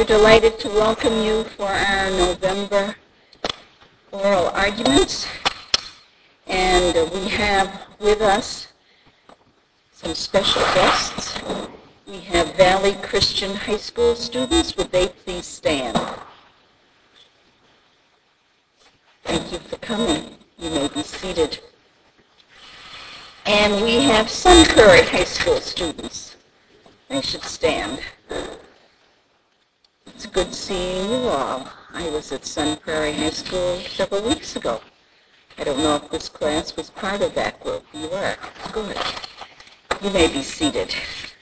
We're delighted to welcome you for our November oral arguments. And we have with us some special guests. We have Valley Christian High School students. Would they please stand? Thank you for coming. You may be seated. And we have Sun Prairie High School students. They should stand. It's good seeing you all. I was at Sun Prairie High School several weeks ago. I don't know if this class was part of that group. You were. Good. You may be seated.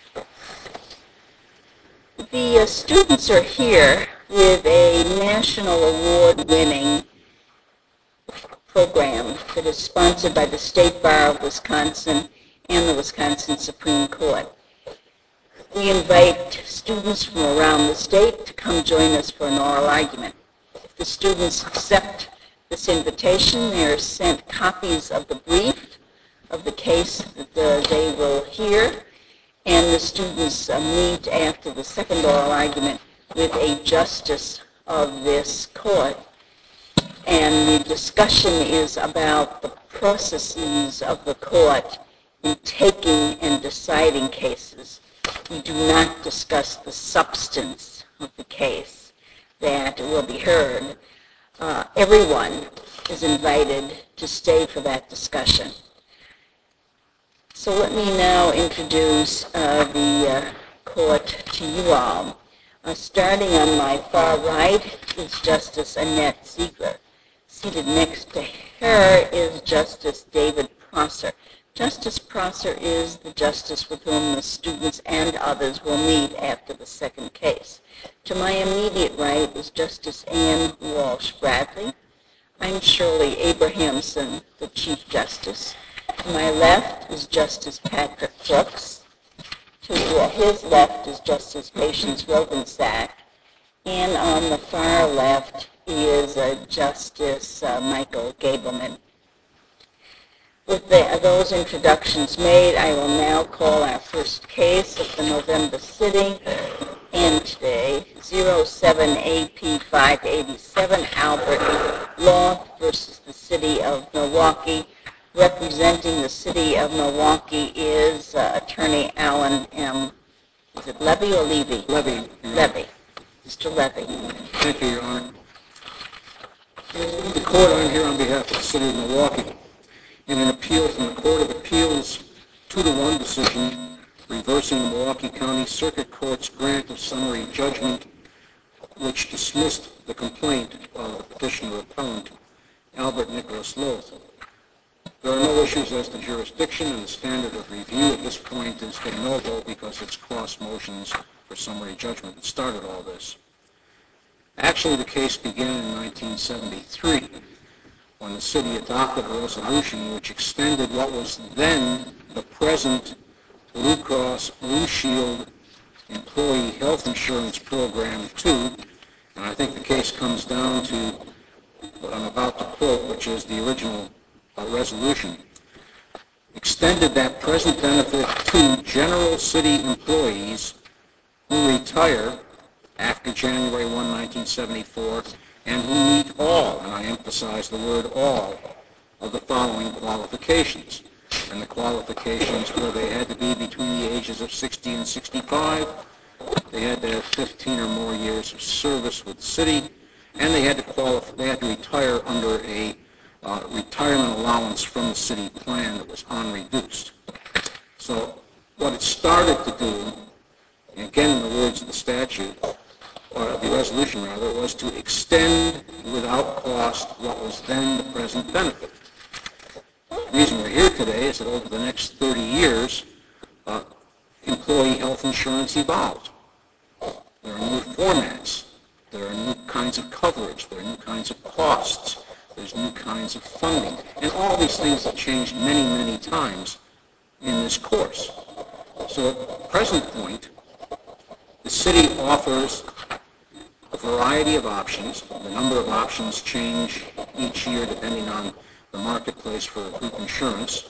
The students are here with a national award-winning program that is sponsored by the State Bar of Wisconsin and the Wisconsin Supreme Court. We invite students from around the state to come join us for an oral argument. If the students accept this invitation, they are sent copies of the brief of the case that they will hear, and the students meet after the second oral argument with a justice of this court. And the discussion is about the processes of the court in taking and deciding cases. We do not discuss the substance of the case that will be heard. Everyone is invited to stay for that discussion. So let me now introduce the court to you all. Starting on my far right is Justice Annette Ziegler. Seated next to her is Justice David Prosser. Justice Prosser is the justice with whom the students and others will meet after the second case. To my immediate right is Justice Ann Walsh Bradley. I'm Shirley Abrahamson, the Chief Justice. To my left is Justice Patrick Brooks. To his left is Justice Patience Rogensack. And on the far left is Justice Michael Gableman. With those introductions made, I will now call our first case of the November sitting, and today, 07AP587 Albert Law versus the City of Milwaukee. Representing the City of Milwaukee is Attorney Alan M. Is it Levy or Levy? Levy. Levy. Mr. Levy. Thank you, Your Honor. The court, I'm here on behalf of the City of Milwaukee in an appeal from the Court of Appeals 2-1 decision reversing the Milwaukee County Circuit Court's grant of summary judgment which dismissed the complaint of the petitioner appellant Albert Nicholas Loth. There are no issues as to jurisdiction, and the standard of review at this point is de novo because it's cross motions for summary judgment that started all this. Actually, the case began in 1973 when the city adopted a resolution which extended what was then the present Blue Cross Blue Shield employee health insurance program to, and I think the case comes down to what I'm about to quote, which is the original resolution, extended that present benefit to general city employees who retire after January 1, 1974, and who meet all, and I emphasize the word all, of the following qualifications. And the qualifications were they had to be between the ages of 60 and 65, they had to have 15 or more years of service with the city, and they had to retire under a retirement allowance from the city plan that was unreduced. So what it started to do, and again in the words of the statute, or the resolution rather, was to extend without cost what was then the present benefit. The reason we're here today is that over the next 30 years, employee health insurance evolved. There are new formats. There are new kinds of coverage. There are new kinds of costs. There's new kinds of funding. And all these things have changed many, many times in this course. So at the present point, the city offers a variety of options. The number of options change each year depending on the marketplace for group insurance.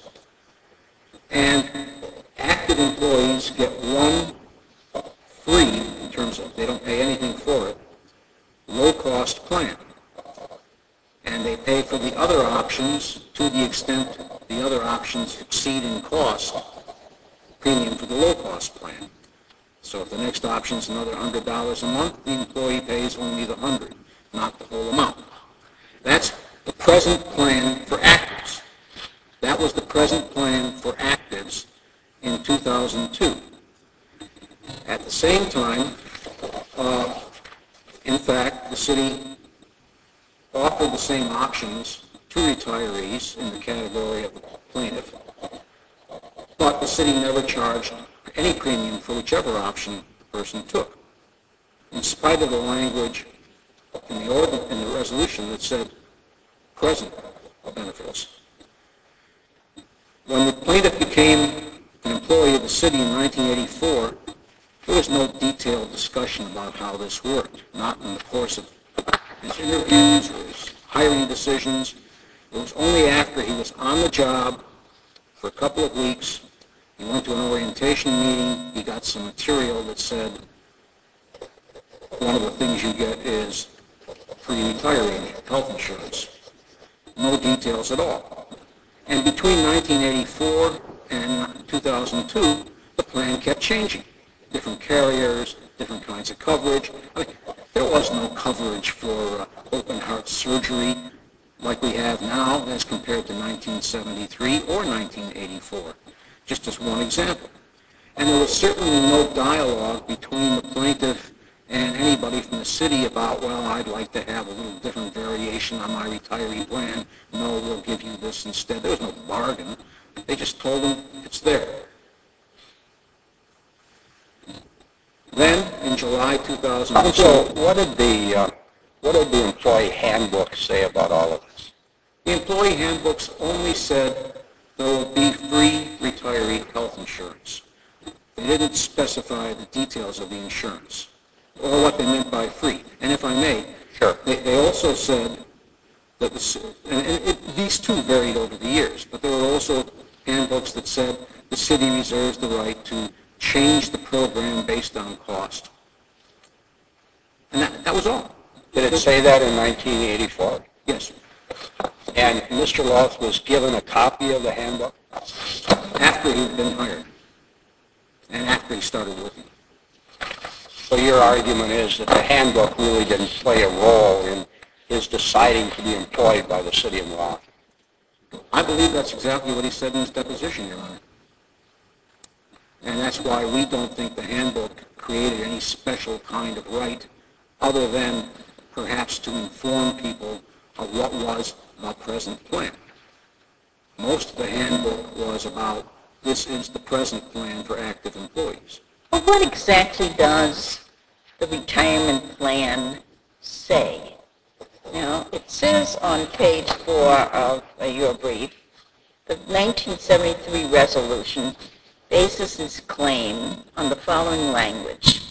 And active employees get one free, in terms becomes, they don't pay anything for it, low-cost plan. And they pay for the other options to the extent the other options exceed in cost premium for the low-cost plan. So if the next option is another $100 a month, the employee pays only the $100, not the whole amount. That's the present plan for actives. That was the present plan for actives in 2002. At the same time, in fact, the city offered the same options to retirees in the category of the plaintiff, but the city never charged any premium for whichever option the person took, in spite of the language in the resolution that said present benefits. When the plaintiff became an employee of the city in 1984, there was no detailed discussion about how this worked, not in the course of his interviews or his hiring decisions. It was only after he was on the job for a couple of weeks, he went to an orientation meeting, he got some material that said one of the things you get is free retiree health insurance. No details at all. And between 1984 and 2002, the plan kept changing. Different carriers, different kinds of coverage. I mean, there was no coverage for open heart surgery like we have now as compared to 1973 or 1984, just as one example. And there was certainly no dialogue between the plaintiff and anybody from the city about, well, I'd like to have a little different variation on my retiree plan. No, we'll give you this instead. There was no bargain. They just told him it's there. Then, in July 2002... So what did the employee handbook say about all of this? The employee handbooks only said there will be free retiree health insurance. They didn't specify the details of the insurance or what they meant by free. And if I may, Sure. They also said that these two varied over the years, but there were also handbooks that said the city reserves the right to change the program based on cost. And that was all. Did it say that in 1984? Yes. And Mr. Loth was given a copy of the handbook? After he'd been hired and after he started working. So your argument is that the handbook really didn't play a role in his deciding to be employed by the city of Milwaukee? I believe that's exactly what he said in his deposition, Your Honor. And that's why we don't think the handbook created any special kind of right other than perhaps to inform people of what was the present plan. Most of the handbook was about this is the present plan for active employees. Well, what exactly does the retirement plan say? Now, it says on page 4 of your brief, the 1973 resolution bases its claim on the following language.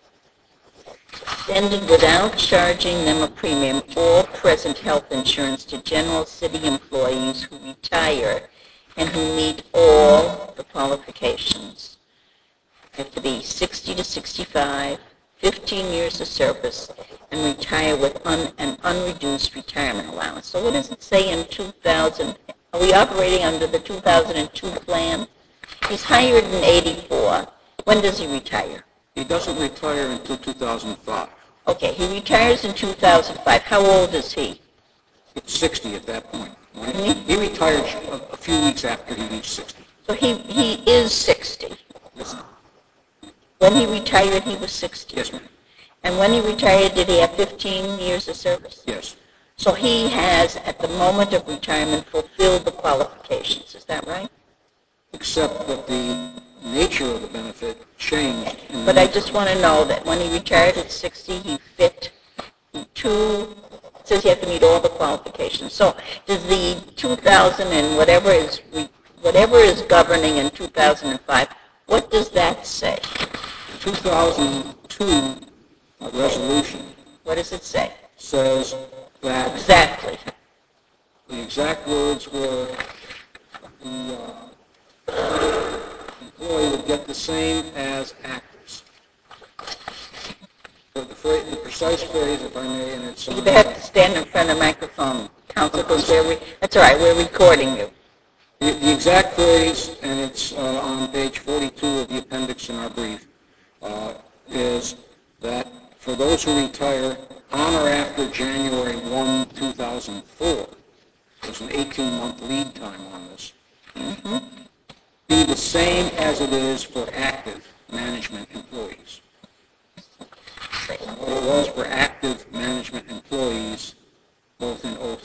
Extended without charging them a premium or present health insurance to general city employees who retire and who meet all the qualifications. They have to be 60 to 65, 15 years of service, and retire with an unreduced retirement allowance. So what does it say in 2000? Are we operating under the 2002 plan? He's hired in 84. When does he retire? He doesn't retire until 2005. Okay, he retires in 2005. How old is he? It's 60 at that point. Mm-hmm. He retired a few weeks after he reached 60. So he is 60. When he retired, he was 60. Yes, ma'am. And when he retired, did he have 15 years of service? Yes. So he has, at the moment of retirement, fulfilled the qualifications. Is that right? Except that the nature of the benefit changed. But I just want to know that when he retired at 60, he fit it says you have to meet all the qualifications. So does the 2000 and whatever is governing in 2005, what does that say? 2002 resolution What does it say? says that Exactly. the exact words were the employee would get the same as actors. the precise phrase, if I may, and it's... You have to stand in front of the microphone, Council, because that's all right, we're recording you. The exact phrase, and it's on page 42 of the appendix in our brief, is that for those who retire on or after January 1, 2004, there's an 18-month lead time on this, be the same as it is for active management employees. What it was for active management employees, both in in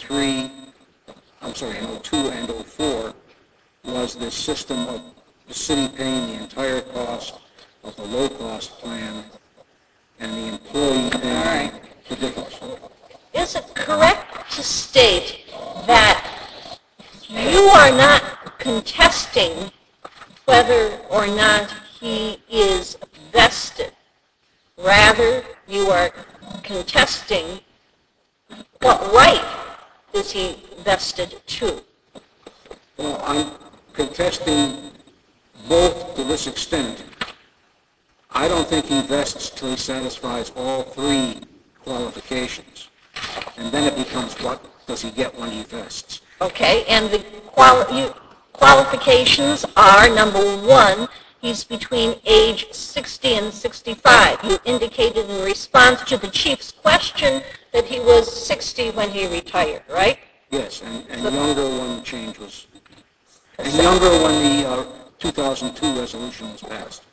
02 and 04, was this system of the city paying the entire cost of the low-cost plan and the employee paying the difference. Is it correct to state that you are not contesting whether or not he is vested? Rather, you are contesting what right is he vested to? Well, I'm contesting both to this extent. I don't think he vests till he satisfies all three qualifications. And then it becomes what does he get when he vests. Okay, and the qualifications are, number one, he's between age 60 and 65. You indicated in response to the chief's question that he was 60 when he retired, right? Yes, and younger when the change was... And younger when the 2002 resolution was passed.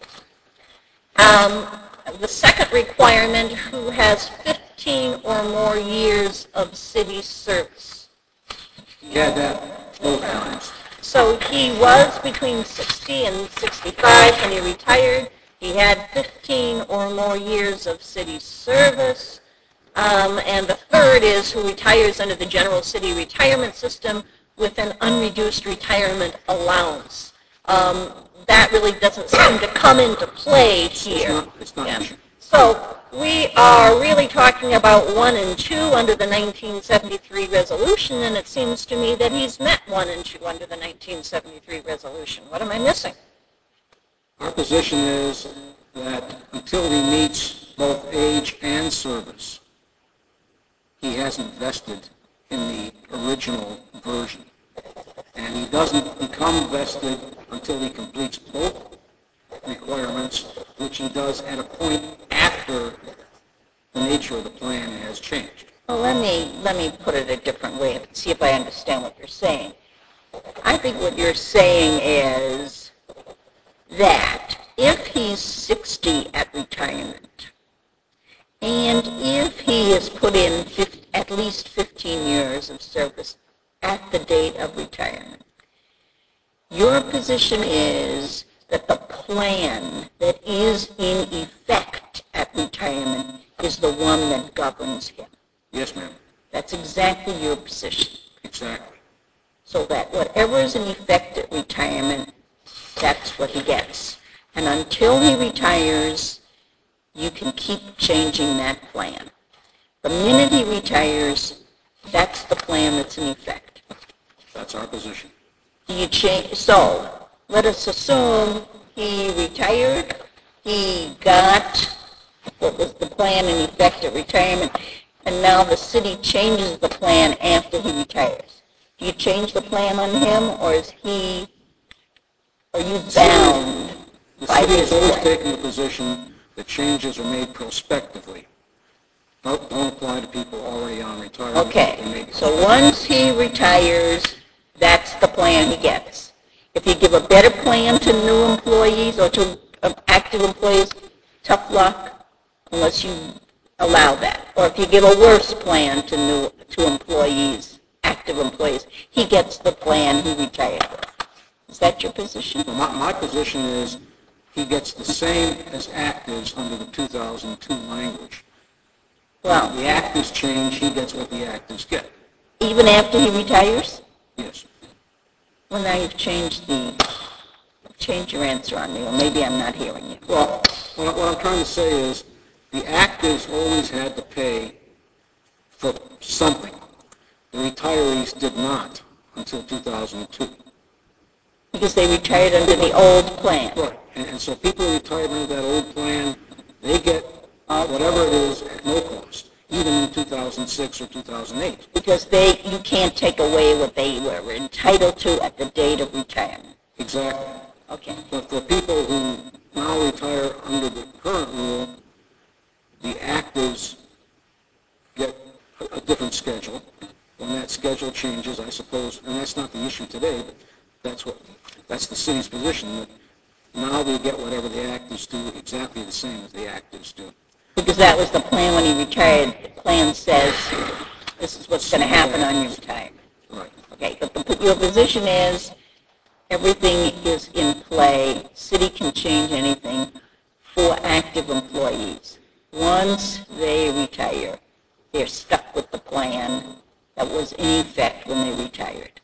The second requirement, who has 15 or more years of city service. He had that both times. So he was between 60 and 65 when he retired. He had 15 or more years of city service. And the third is who retires under the general city retirement system with an unreduced retirement allowance. That really doesn't seem to come into play here. It's not. Yeah. So we are really talking about 1 and 2 under the 1973 resolution, and it seems to me that he's met 1 and 2 under the 1973 resolution. What am I missing? Our position is that until he meets both age and service, he hasn't vested in the original version. And he doesn't become vested until he completes both requirements, which he does at a point after the nature of the plan has changed. Well, let me put it a different way and see if I understand what you're saying. I think what you're saying is that if he's 60 at retirement, and if he has put in at least 15 years of service at the date of retirement, your position is that the plan that is in effect at retirement is the one that governs him. Yes, ma'am. That's exactly your position. Exactly. So that whatever is in effect at retirement, that's what he gets. And until he retires, you can keep changing that plan. The minute he retires, that's the plan that's in effect. That's our position. So let us assume he retired, he got what was the plan in effect at retirement, and now the city changes the plan after he retires. Do you change the plan on him, or are you bound The by city his has always plan? taken the position that changes are made prospectively. Don't apply to people already on retirement. They're Okay, made so once he retires, that's the plan he gets. If you give a better plan to new employees or to active employees, tough luck, unless you allow that. Or if you give a worse plan to employees, active employees, he gets the plan he retired with. Is that your position? My position is he gets the same as actives under the 2002 language. Well, The actives change, he gets what the actives get. even after he retires? Yes. Well, now you've changed your answer on me, or maybe I'm not hearing you. Well, what I'm trying to say is the actives always had to pay for something. The retirees did not until 2002. Because they retired under the old plan. Right. And so people who retired under that old plan, they get whatever it is, at no cost, even in 2006 or 2008. Because you can't take away what they were entitled to at the date of retirement. Exactly. Okay. But for people who now retire under the current rule, the actives get a different schedule. When that schedule changes, I suppose, and that's not the issue today, but that's the city's position, that now they get whatever the actives do exactly the same as the actives do. Because that was the plan when he retired. The plan says this is what's going to happen on your retirement. Right. Okay, but your position is everything is in play. City can change anything for active employees. Once they retire, they're stuck with the plan that was in effect when they retired.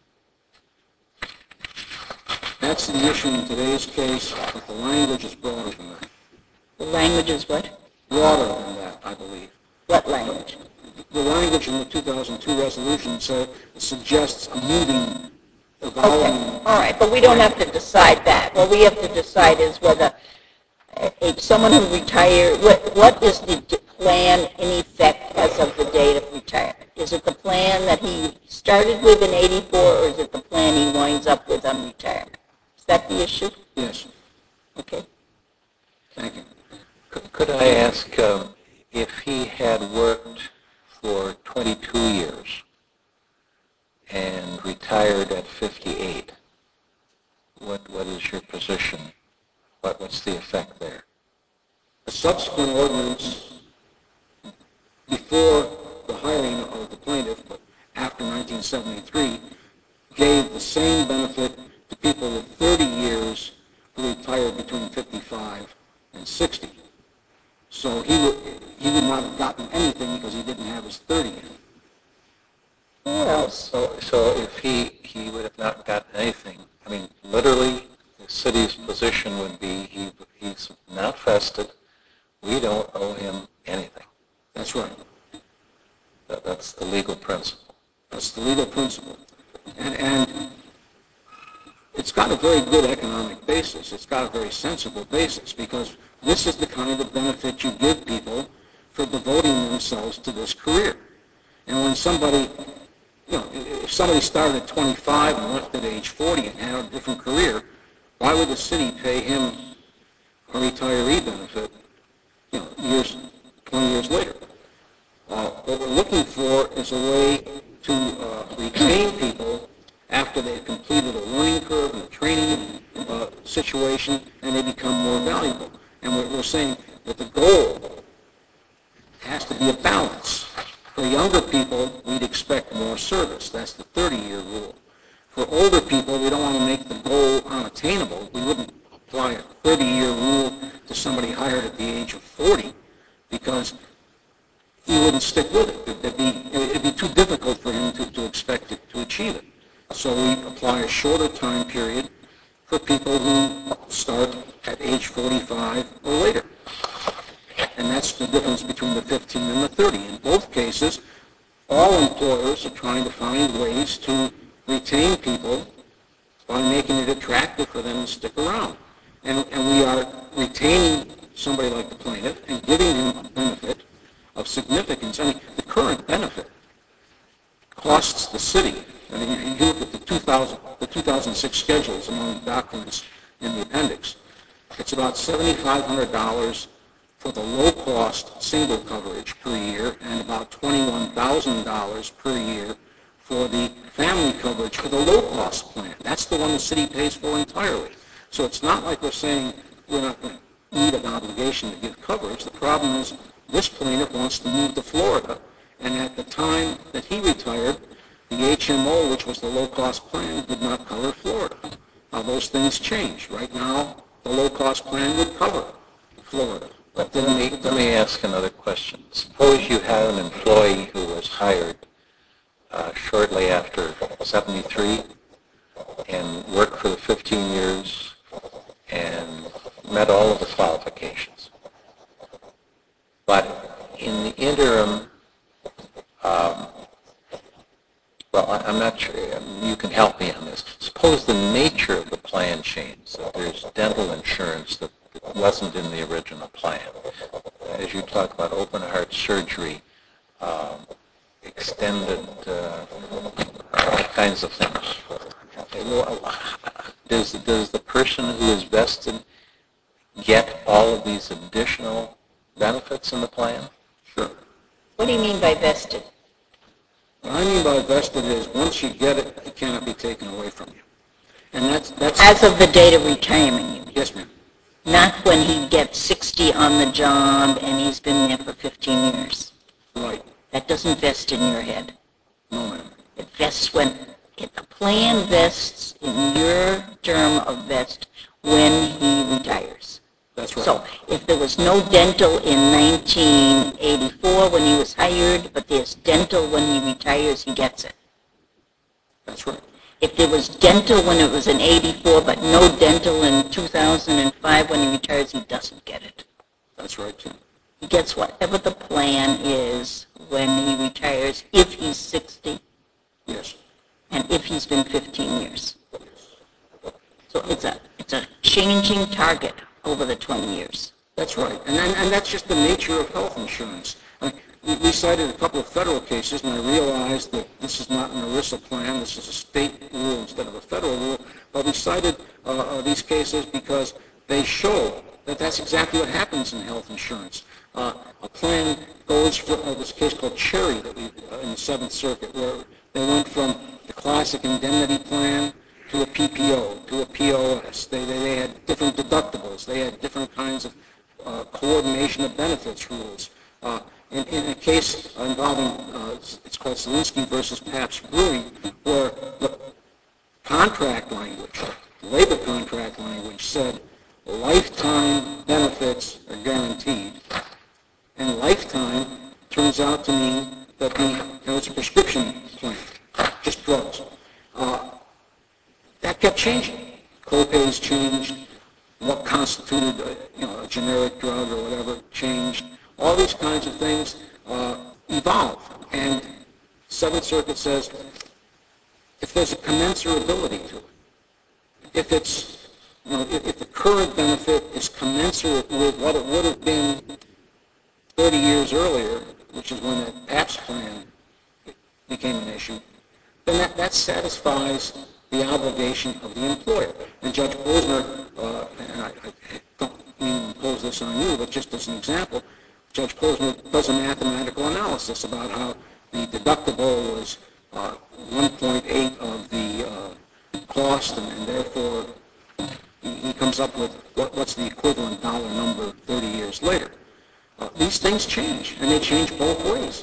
That's the issue in today's case, but the language is broader than that. The language is what? Broader than that, I believe. What language? The language in the 2002 resolution suggests a moving, Okay, evolving. all right, but we don't have to decide that. What we have to decide is whether someone who retired, what is the plan in effect as of the date of retirement? Is it the plan that he started with in 84, or is it the plan he winds up with on retirement? Is that the issue? Yes. Okay. Thank you. Could I ask if he had worked for 22 years and retired at 58, what is your position? What's the effect there? A subsequent ordinance before the hiring of the plaintiff, but after 1973, gave the same benefit to people with 30 years who retired between 55 and 60. So he would not have gotten anything because he didn't have his 30 in. Who else? So if he would have not gotten anything, I mean, literally, the city's position would be he's not vested. We don't owe him anything. That's right. That's the legal principle. That's the legal principle. And it's got a very good economic basis. It's got a very sensible basis because this is the kind of benefit you give people for devoting themselves to this career. And when somebody, if somebody started at 25 and left at age 40 and had a different career, why would the city pay him a retiree benefit, 20 years later? What we're looking for is a way to retain people after they've completed a learning curve and a training situation, and they become more valuable. And we're saying that the goal has to be a balance. For younger people, we'd expect more service. That's the 30-year rule. For older people, we don't want to make the goal unattainable. We wouldn't apply a 30-year rule to somebody hired at the age of 40 because he wouldn't stick with it. It'd be too difficult for him to expect it to achieve it. So we apply a shorter time period for people who start at age 45 or later. And that's the difference between the 15 and the 30. In both cases, all employers are trying to find ways to retain people by making it attractive for them to stick around. And we are retaining somebody like the plaintiff and giving him a benefit of significance. I mean, the current benefit costs the city. I mean, if you look at the 2006 schedules among the documents in the appendix, it's about $7,500 for the low-cost single coverage per year and about $21,000 per year for the family coverage for the low-cost plan. That's the one the city pays for entirely. So it's not like we're saying we're not going to need an obligation to give coverage. The problem is this plaintiff wants to move to Florida, and at the time that he retired, the HMO, which was the low-cost plan, did not cover Florida. Now, those things change. Right now, the low-cost plan would cover Florida. But let me ask another question. Suppose you had an employee who was hired shortly after 73 and worked for the 15 years and met all of the qualifications. But in the interim, well, I'm not sure. You can help me on this. Suppose the nature of the plan changed, that there's dental insurance that wasn't in the original plan, as you talk about open heart surgery, extended all kinds of things. Does the person who is vested get all of these additional benefits in the plan? Sure. What do you mean by vested? What I mean by vested is once you get it, it cannot be taken away from you. And that's As of the date of retirement, you mean? yes, ma'am. Not when he gets 60 on the job and he's been there for 15 years. Right. That doesn't vest in your head. No, ma'am. It vests the plan vests in your term of vest when he retires. That's right. So if there was no dental in 1984 when he was hired, but there's dental when he retires, he gets it. That's right. If there was dental when it was in 84, but no dental in 2005 when he retires, he doesn't get it. That's right, too. He gets whatever the plan is when he retires, if he's 60 Yes. and if he's been 15 years. So it's a changing target over the 20 years. That's right. And that's just the nature of health insurance. We cited a couple of federal cases, and I realized that this is not an ERISA plan. This is a state rule instead of a federal rule. But we cited these cases because they show that that's exactly what happens in health insurance. A plan goes for this case called Cherry that we in the Seventh Circuit, where they went from the classic indemnity plan to a PPO, to a POS. They had different deductibles. They had different kinds of coordination of benefits rules. In a case involving, it's called Zielinski versus Pabst Brewing, where the contract language, labor contract language said lifetime benefits are guaranteed. And lifetime turns out to mean that it's a prescription plan, just drugs. That kept changing. Co-pays changed. What constituted a generic drug or whatever changed. All these kinds of things evolve. And Seventh Circuit says if there's a commensurability to it, if it's if the current benefit is commensurate with what it would have been 30 years earlier, which is when the Pabst plan became an issue, then that satisfies the obligation of the employer. And Judge Posner, and I don't mean to impose this on you, but just as an example, Judge Posner does a mathematical analysis about how the deductible was 1.8 of the cost, and therefore he comes up with what's the equivalent dollar number 30 years later. These things change, and they change both ways.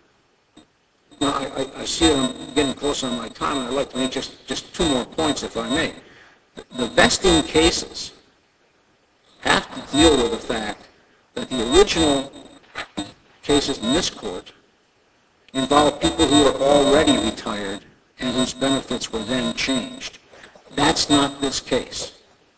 Now, I see that I'm getting close on my time, and I'd like to make just two more points, if I may. The vesting cases have to deal with the fact that the original cases in this court involve people who are already retired and whose benefits were then changed. That's not this case.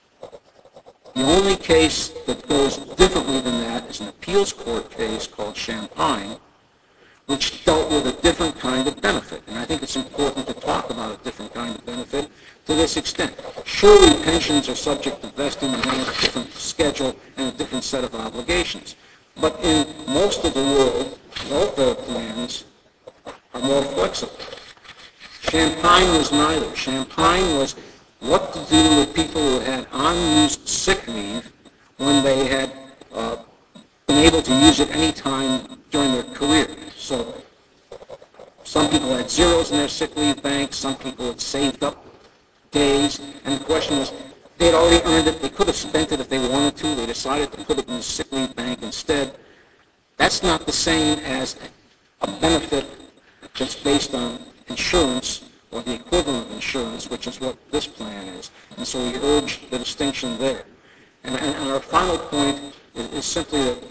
The only case that goes differently than that is an appeals court case called Champagne, which dealt with a different kind of benefit. And I think it's important to talk about a different kind of benefit to this extent. Surely pensions are subject to vesting and have a different schedule and a different set of obligations. But in most of the world, welfare plans are more flexible. Champagne was neither. Champagne was what to do with people who had unused sick leave when they had been able to use it any time during their career. So some people had zeros in their sick leave bank, some people had saved up days, and the question was, they had already earned it, they could have spent it if they wanted to, they decided to put it in the sick leave bank instead. That's not the same as a benefit that's based on insurance or the equivalent of insurance, which is what this plan is. And so we urge the distinction there. And our final point is simply that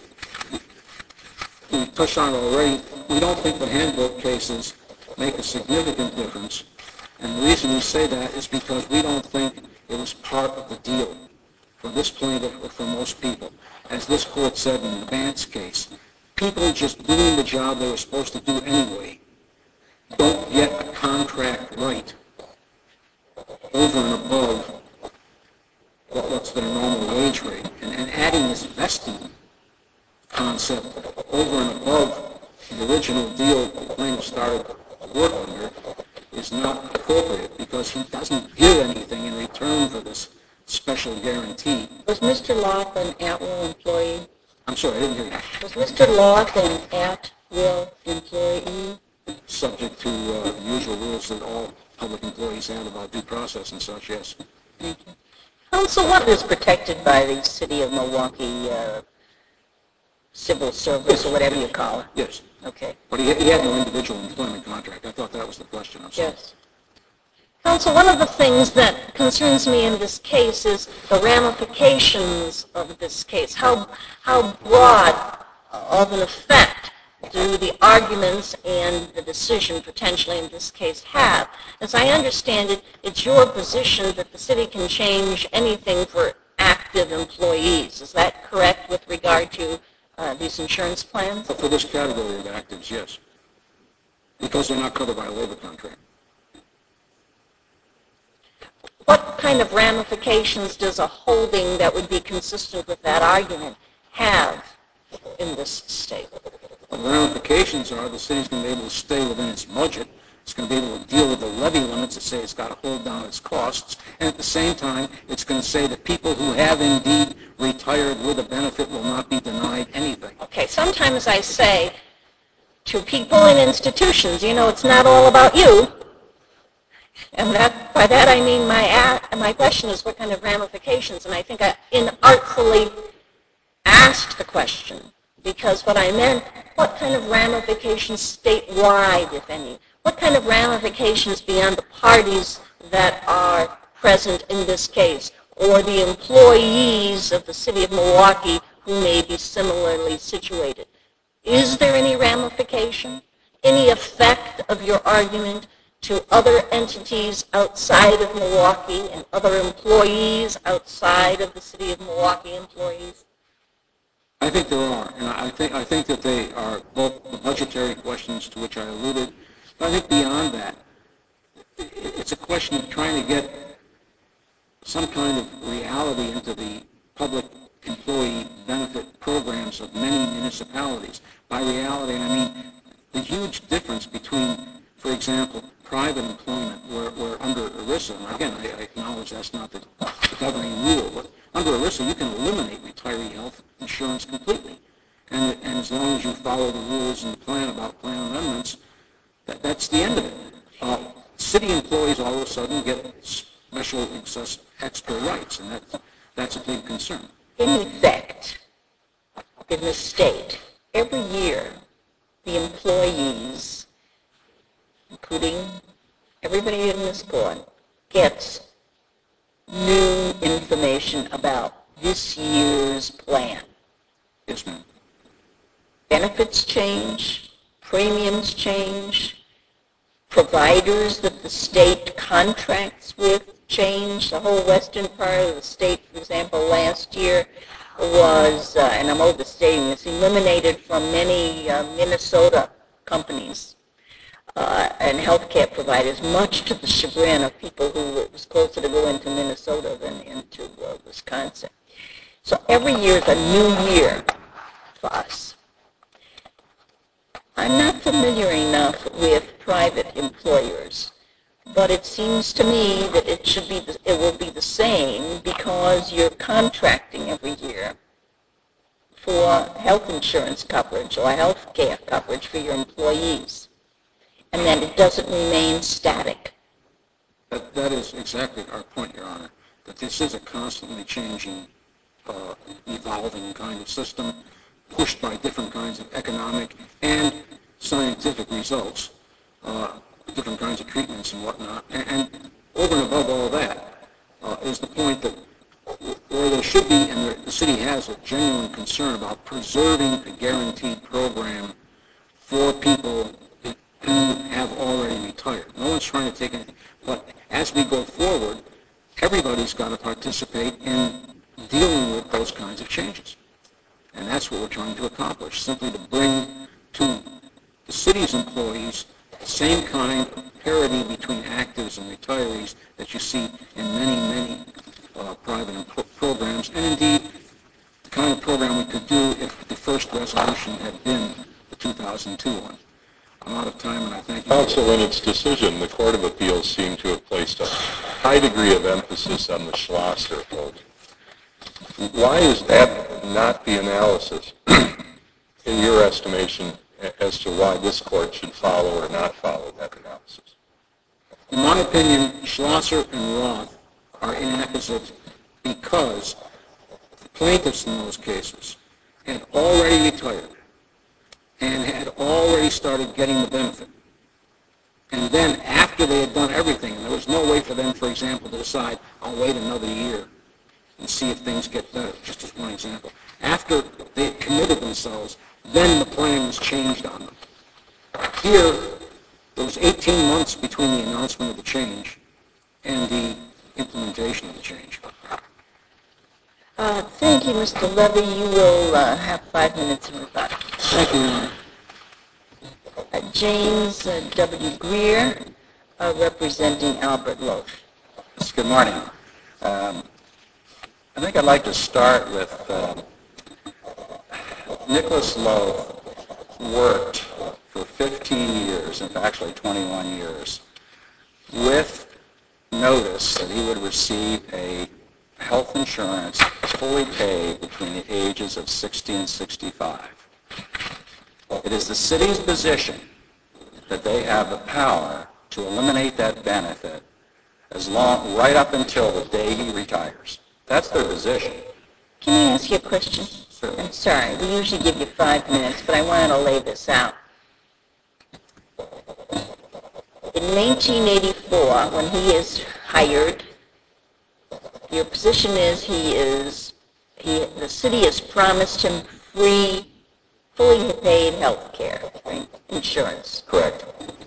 we touched on it already. We don't think the handbook cases make a significant difference. And the reason we say that is because we don't think it was part of the deal for this plaintiff or for most people. As this court said in the Vance case, people just doing the job they were supposed to do anyway don't get a contract right over and above what's their normal wage rate. And adding this vesting concept and above the original deal the plaintiff started work under is not appropriate because he doesn't give anything in return for this special guarantee. Was Mr. Loth an at-will employee? I'm sorry, I didn't hear you. Was Mr. Loth an at-will employee? Subject to the usual rules that all public employees have about due process and such, yes. Thank you. Counsel, what is protected by the City of Milwaukee civil service or whatever you call it? Yes. Okay. But he had no individual employment contract. I thought that was the question. I'm sorry. Yes. Counsel, one of the things that concerns me in this case is the ramifications of this case. How broad of an effect do the arguments and the decision potentially in this case have? As I understand it, it's your position that the city can change anything for active employees. Is that correct with regard to these insurance plans? But for this category of actives, yes. Because they're not covered by a labor contract. What kind of ramifications does a holding that would be consistent with that argument have in this state? The ramifications are the city's going to be able to stay within its budget. It's going to be able to deal with the levy limits that say it's got to hold down its costs. And at the same time, it's going to say that people who have indeed retired with a benefit will not be denied anything. Okay, sometimes I say to people in institutions, you know, it's not all about you. And by that I mean my question is what kind of ramifications. And I think I inartfully asked the question because what I meant, what kind of ramifications statewide, if any? What kind of ramifications beyond the parties that are present in this case or the employees of the city of Milwaukee who may be similarly situated? Is there any ramification, any effect of your argument to other entities outside of Milwaukee and other employees outside of the city of Milwaukee employees? I think there are, and I think that they are both the budgetary questions to which I alluded, but I think beyond that, it's a question of trying to get some kind of reality into the public employee benefit programs of many municipalities. By reality, I mean the huge difference between, for example, private employment where under ERISA, and again, I acknowledge that's not the governing rule, but under ERISA you can eliminate retiree health insurance completely. And as long as you follow the rules in the plan about plan amendments, that's the end of it. City employees all of a sudden get special extra rights, and that's a big concern. In effect, in the state, every year the employees, including everybody in this board, gets new information about this year's plan. Yes, ma'am. Benefits change, premiums change, providers that the state contracts with change. The whole western part of the state, for example, last year was, and I'm overstating this, eliminated from many Minnesota companies and healthcare providers, much to the chagrin of people who it was closer to go into Minnesota than into Wisconsin. So every year is a new year for us. I'm not familiar enough with private employers, but it seems to me that it will be the same because you're contracting every year for health insurance coverage or health care coverage for your employees, and that it doesn't remain static. That is exactly our point, Your Honor, that this is a constantly changing, evolving kind of system pushed by different kinds of economic and scientific results, different kinds of treatments and whatnot. And over and above all that is the point that where there should be, and the city has a genuine concern about preserving a guaranteed program for people who have already retired. No one's trying to take anything. But as we go forward, everybody's got to participate in dealing with those kinds of changes. And that's what we're trying to accomplish, simply to bring to the city's employees the same kind of parity between actives and retirees that you see in many private programs, and indeed the kind of program we could do if the first resolution had been 2002 one. I'm out of time, and I thank you. Counsel, in its decision, the Court of Appeals seemed to have placed a high degree of emphasis on the Schlosser vote. Why is that not the analysis, in your estimation, as to why this Court should follow or not follow that analysis? In my opinion, Schlosser and Roth are inapposite because the plaintiffs in those cases had already retired and had already started getting the benefit. And then after they had done everything, and there was no way for them, for example, to decide, I'll wait another year and see if things get better, just as one example. After they had committed themselves, then the plan was changed on them. Here, there was 18 months between the announcement of the change and the implementation of the change. Thank you, Mr. Levy. You will have 5 minutes in rebuttal. Thank you, Your Honor. James W. Greer, representing Albert Loaf. Good morning. I think I'd like to start with Nicholas Loaf worked for 15 years, actually 21 years, with notice that he would receive a health insurance fully paid between the ages of 60 and 65. It is the city's position that they have the power to eliminate that benefit right up until the day he retires. That's their position. Can I ask you a question? Sure. I'm sorry. We usually give you 5 minutes, but I wanted to lay this out. In 1984, when he is hired, your position is the city has promised him free, fully paid health care, insurance. Correct.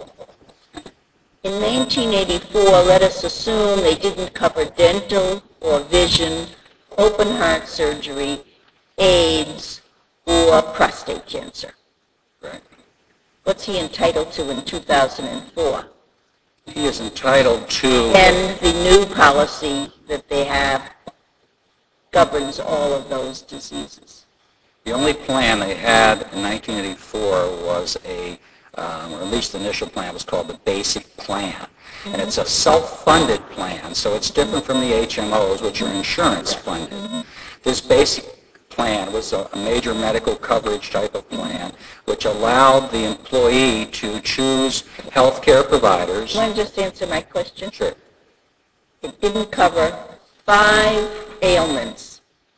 In 1984, let us assume they didn't cover dental or vision, open heart surgery, AIDS, or prostate cancer. Right. What's he entitled to in 2004? He is entitled to... And the new policy that they have governs all of those diseases. The only plan they had in 1984 was or at least the initial plan was called the Basic Plan. And it's a self-funded plan, so it's different from the HMOs, which are insurance-funded. This Basic Plan was a major medical coverage type of plan, which allowed the employee to choose health care providers. You want to just answer my question? Sure. It didn't cover 5 ailments.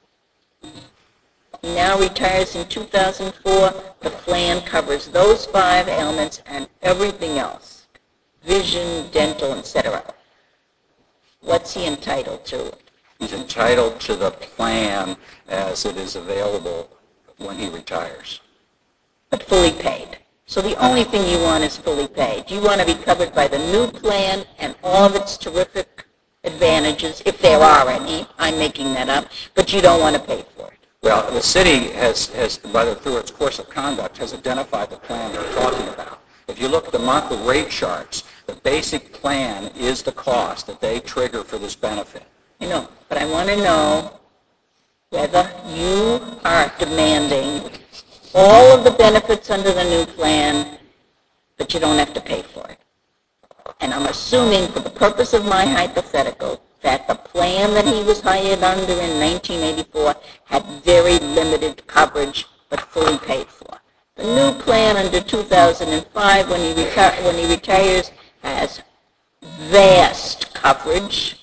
He now retires in 2004. The plan covers those 5 ailments and everything else. Vision, dental, etc. What's he entitled to? He's entitled to the plan as it is available when he retires. But fully paid. So the only thing you want is fully paid. You want to be covered by the new plan and all of its terrific advantages, if there are any. I'm making that up. But you don't want to pay for it. Well, the city has through its course of conduct, has identified the plan they're talking about. If you look at the monthly rate charts, the Basic Plan is the cost that they trigger for this benefit. I know, but I want to know whether you are demanding all of the benefits under the new plan, but you don't have to pay for it. And I'm assuming, for the purpose of my hypothetical, that the plan that he was hired under in 1984 had very limited coverage, but fully paid for. The new plan under 2005, when he retires, has vast coverage.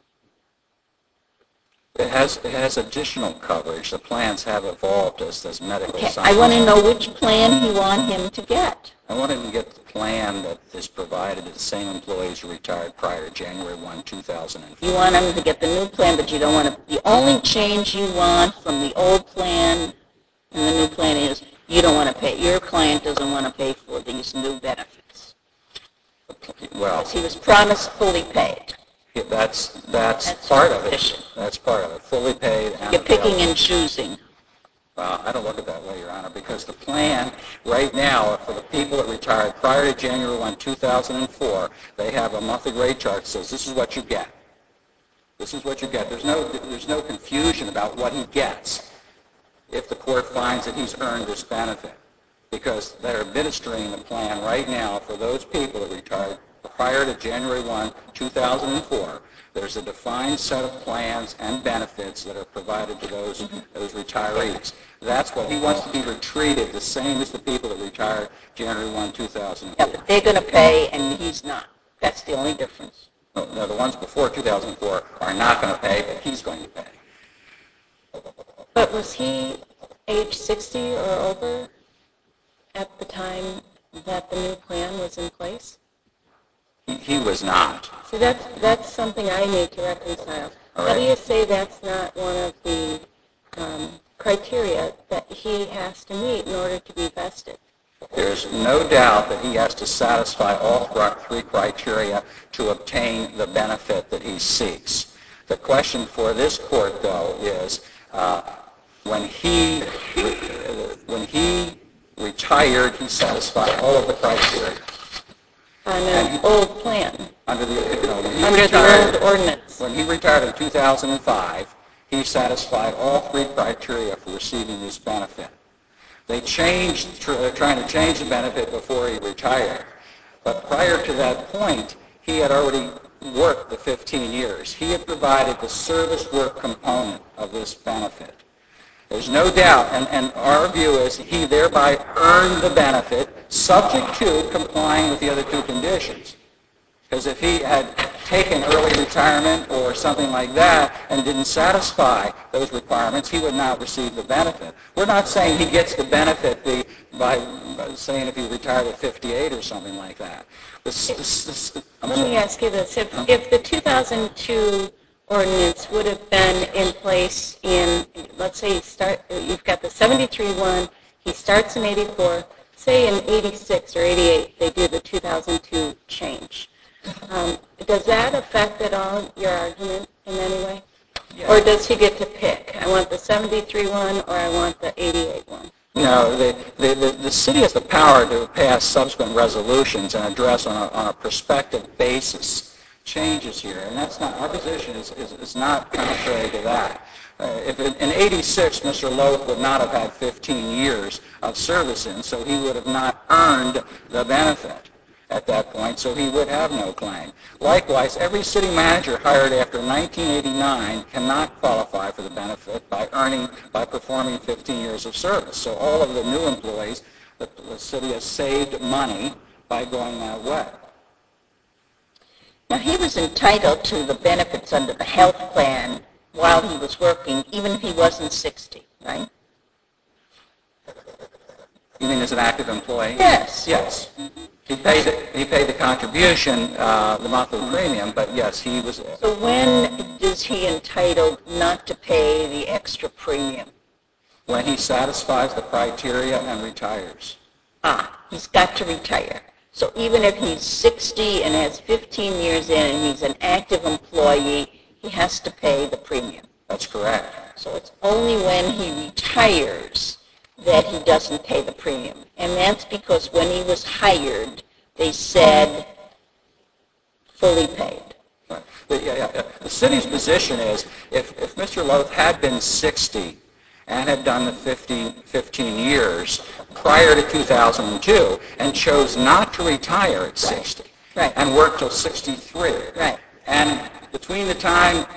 It has additional coverage. The plans have evolved as medical science. I want to know which plan you want him to get. I want him to get the plan that is provided to the same employees who retired prior to January 1, 2004. You want him to get the new plan, but you don't want to. The only change you want from the old plan and the new plan is you don't want to pay. Your client doesn't want to pay for these new benefits. Well, Because he was promised fully paid. That's part of it. Sufficient. That's part of it. Fully paid. And You're picking available. and choosing. Well, I don't look at it that way, Your Honor, because the plan right now for the people that retired prior to January 1, 2004, they have a monthly rate chart that says this is what you get. This is what you get. There's no confusion about what he gets if the court finds that he's earned this benefit. because they're administering the plan right now for those people that retired prior to January 1, 2004. There's a defined set of plans and benefits that are provided to those retirees. That's what he wants to be treated the same as the people that retired January 1, 2004. Yeah, but they're going to pay and he's not. That's the only difference. No, the ones before 2004 are not going to pay, but he's going to pay. But was he age 60 or over at the time that the new plan was in place? He was not. See, that's something I need to reconcile. All How do right. you say that's not one of the criteria that he has to meet in order to be vested? There's no doubt that he has to satisfy all three criteria to obtain the benefit that he seeks. The question for this court, though, is when he retired, he satisfied all of the criteria. On an old plan, Under the old ordinance. When he retired in 2005, he satisfied all three criteria for receiving this benefit. They changed, trying to change the benefit before he retired. But prior to that point, he had already worked the 15 years. He had provided the service work component of this benefit. There's no doubt, and our view is he thereby earned the benefit subject to complying with the other two conditions. Because if he had taken early retirement or something like that and didn't satisfy those requirements, he would not receive the benefit. We're not saying he gets the benefit by saying if he retired at 58 or something like that. Let me ask you this. If the 2002 ordinance would have been in place in, let's say you've got the 73 one, he starts in 84, say in 86 or 88 they do the 2002 change. Does that affect at all your argument in any way? Yes. Or does he get to pick? I want the 73 one or I want the 88 one? No, the city has the power to pass subsequent resolutions and address on a prospective basis changes here, and that's not, our position is not contrary to that. If in 86, Mr. Loth would not have had 15 years of service in, so he would have not earned the benefit at that point, so he would have no claim. Likewise, every city manager hired after 1989 cannot qualify for the benefit by performing 15 years of service. So all of the new employees, the city has saved money by going that way. Now, he was entitled to the benefits under the health plan while he was working, even if he wasn't 60, right? You mean as an active employee? Yes. Yes. He paid the contribution, the monthly premium, but yes, he was. So when is he entitled not to pay the extra premium? When he satisfies the criteria and retires. He's got to retire. So even if he's 60 and has 15 years in and he's an active employee, he has to pay the premium. That's correct. So it's only when he retires that he doesn't pay the premium. And that's because when he was hired, they said fully paid. Right. The city's position is if Mr. Loth had been 60 and had done the 15 years prior to 2002 and chose not to retire at 60 and worked till 63. Right. And between the time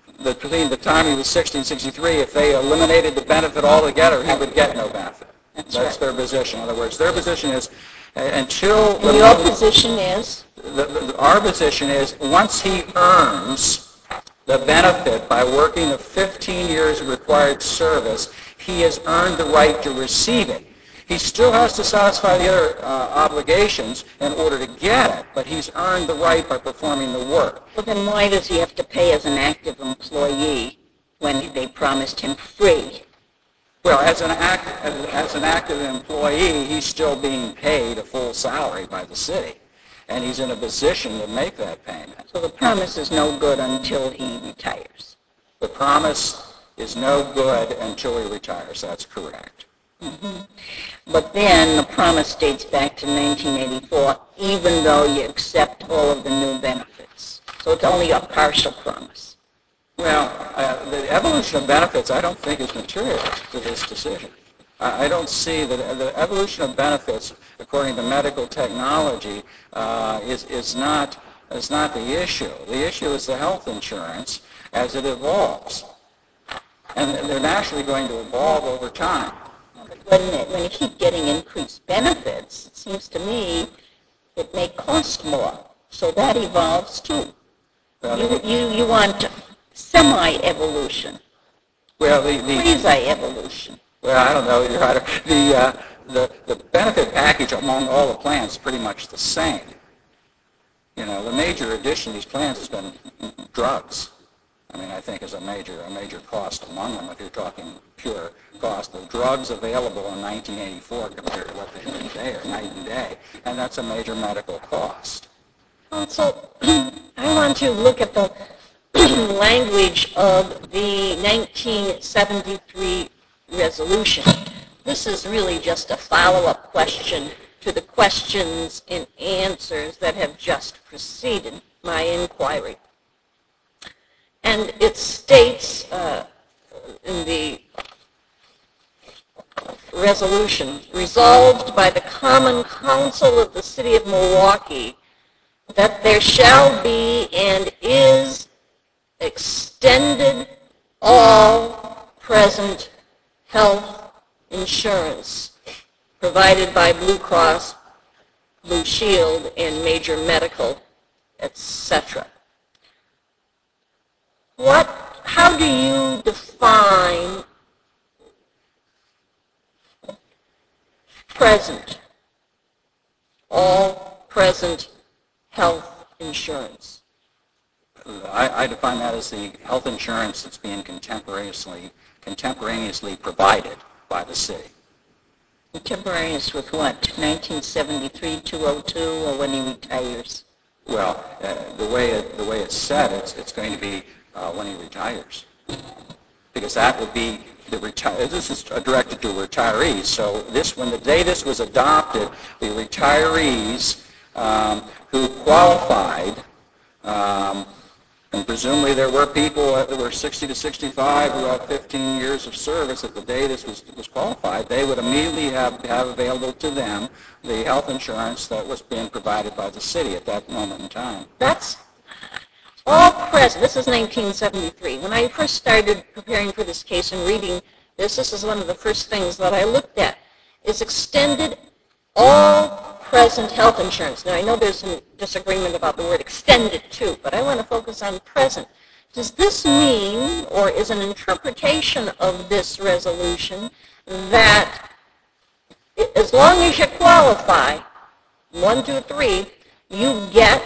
he was 60 and 63, if they eliminated the benefit altogether, he would get no benefit. That's their position. In other words, their position is until... And your position is? Our position is once he earns the benefit by working the 15 years of required service, he has earned the right to receive it. He still has to satisfy the other obligations in order to get it, but he's earned the right by performing the work. Well, then why does he have to pay as an active employee when they promised him free? Well, as an active employee, he's still being paid a full salary by the city, and he's in a position to make that payment. So the promise is no good until he retires. The promise is no good until he retires. That's correct. Mm-hmm. But then the promise dates back to 1984, even though you accept all of the new benefits. So it's only a partial promise. Well, the evolution of benefits I don't think is material to this decision. I don't see that the evolution of benefits according to medical technology is not the issue. The issue is the health insurance as it evolves. And they're naturally going to evolve over time. When you keep getting increased benefits, it seems to me it may cost more. So that evolves too. You want semi-evolution, Well, quasi-evolution. well, I don't know, Your Honor. The benefit package among all the plans is pretty much the same. You know, the major addition to these plans has been drugs. I mean, I think is a major cost among them if you're talking pure cost. The drugs available in 1984 compared to what they are today are night and day, and that's a major medical cost. So I want to look at the language of the 1973 resolution. This is really just a follow-up question to the questions and answers that have just preceded my inquiry. And it states in the resolution, resolved by the Common Council of the City of Milwaukee, that there shall be and is extended all present health insurance provided by Blue Cross, Blue Shield, and Major Medical, etc. How do you define present, all present health insurance? I define that as the health insurance that's being contemporaneously provided by the city. Contemporaneous with what? 1973, 202, or when he retires? Well, the way it's set, it's going to be when he retires, because that would be the retire. This is directed to retirees. So when the day this was adopted, the retirees who qualified, and presumably there were people that were 60 to 65 who had 15 years of service at the day this was qualified, they would immediately have available to them the health insurance that was being provided by the city at that moment in time. That's all present. This is 1973. When I first started preparing for this case and reading this is one of the first things that I looked at, is extended all present health insurance. Now, I know there's some disagreement about the word extended too, but I want to focus on present. Does this mean, or is an interpretation of this resolution, that as long as you qualify, 1, 2, 3, you get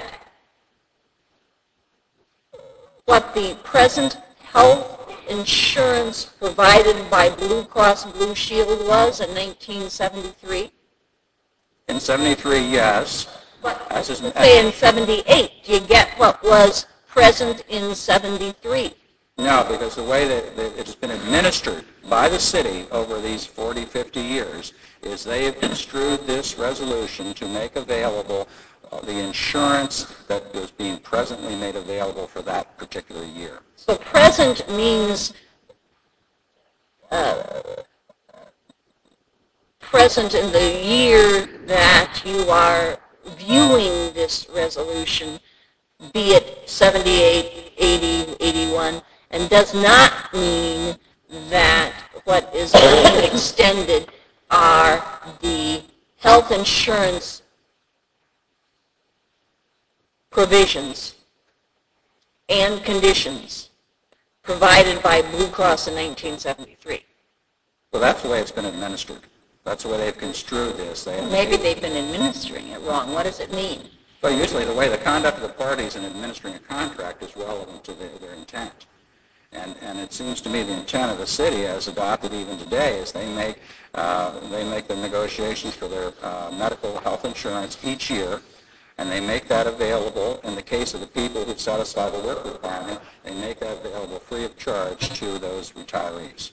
what the present health insurance provided by Blue Cross Blue Shield was in 1973? In 73, yes. But say in 78, do you get what was present in 73? No, because the way that it's been administered by the city over these 40, 50 years is they have construed this resolution to make available the insurance that is being presently made available for that particular year. So present means present in the year that you are viewing this resolution, be it 78, 80, 81, and does not mean that what is being extended are the health insurance provisions and conditions provided by Blue Cross in 1973. Well, that's the way it's been administered. That's the way they've construed this. Maybe they've been administering it wrong. What does it mean? Well, usually the way the conduct of the parties in administering a contract is relevant to their intent. And it seems to me the intent of the city, as adopted even today, is they make the negotiations for their medical health insurance each year, and they make that available. In the case of the people who satisfy the work requirement, they make that available free of charge to those retirees.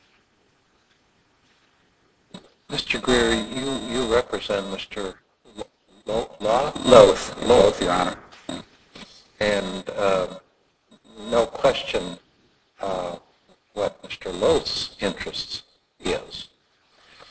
Mr. Greer, you represent Mr. Loth, Your Honor. And no question what Mr. Loth's interest is.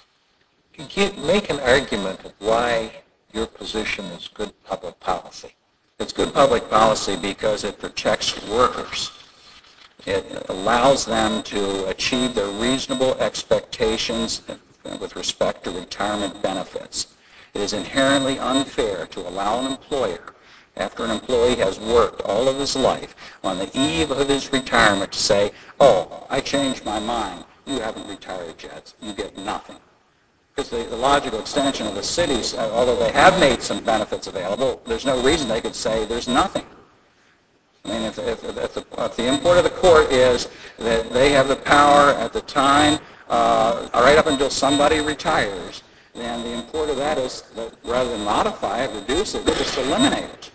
Make an argument of why your position is good public policy. It's good public policy because it protects workers. It allows them to achieve their reasonable expectations with respect to retirement benefits. It is inherently unfair to allow an employer, after an employee has worked all of his life, on the eve of his retirement to say, oh, I changed my mind. You haven't retired yet. You get nothing. Because the logical extension of the cities, although they have made some benefits available, there's no reason they could say there's nothing. I mean, if the import of the court is that they have the power at the time, right up until somebody retires, then the import of that is that rather than modify it, reduce it, they just eliminate it.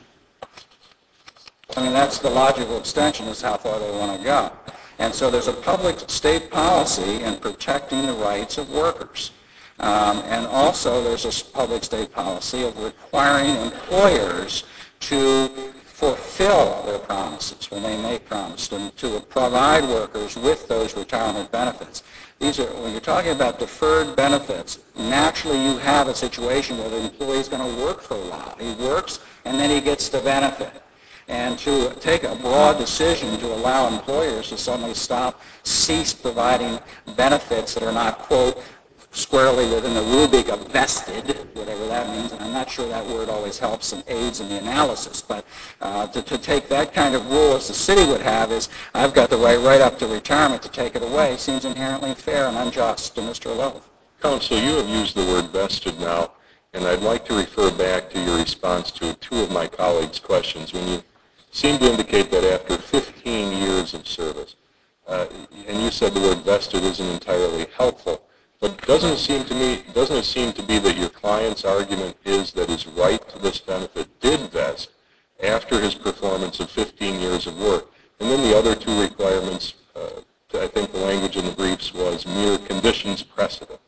I mean, that's the logical extension is how far they want to go. And so there's a public state policy in protecting the rights of workers. And also there's a public state policy of requiring employers to fulfill their promises when they make promises and to provide workers with those retirement benefits. These are, when you're talking about deferred benefits, naturally you have a situation where the employee is going to work for a while. He works and then he gets the benefit. And to take a broad decision to allow employers to suddenly cease providing benefits that are not, quote, squarely within the rubric of vested, whatever that means, and I'm not sure that word always helps and aids in the analysis, but to take that kind of rule as the city would have is, I've got the right up to retirement to take it away, seems inherently fair and unjust to Mr. Love. Counsel, you have used the word vested now, and I'd like to refer back to your response to two of my colleagues' questions when you seem to indicate that after 15 years of service, and you said the word vested isn't entirely helpful, but doesn't it seem to be that your client's argument is that his right to this benefit did vest after his performance of 15 years of work? And then the other two requirements, I think the language in the briefs was mere conditions precedent.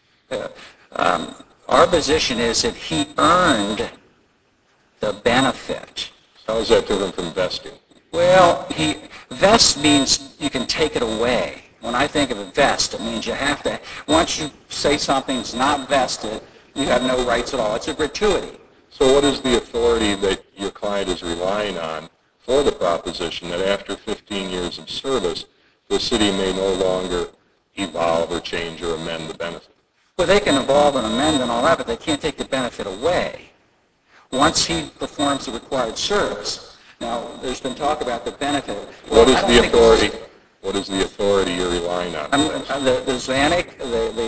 Our position is that he earned the benefit. How is that different from vesting? Well, vest means you can take it away. When I think of a vest, it means you have to, once you say something's not vested, you have no rights at all. It's a gratuity. So what is the authority that your client is relying on for the proposition that after 15 years of service, the city may no longer evolve or change or amend the benefit? Well, they can evolve and amend and all that, but they can't take the benefit away once he performs the required service. Now, there's been talk about the benefit. What is the authority? What is the authority you're relying on? The Zanuck,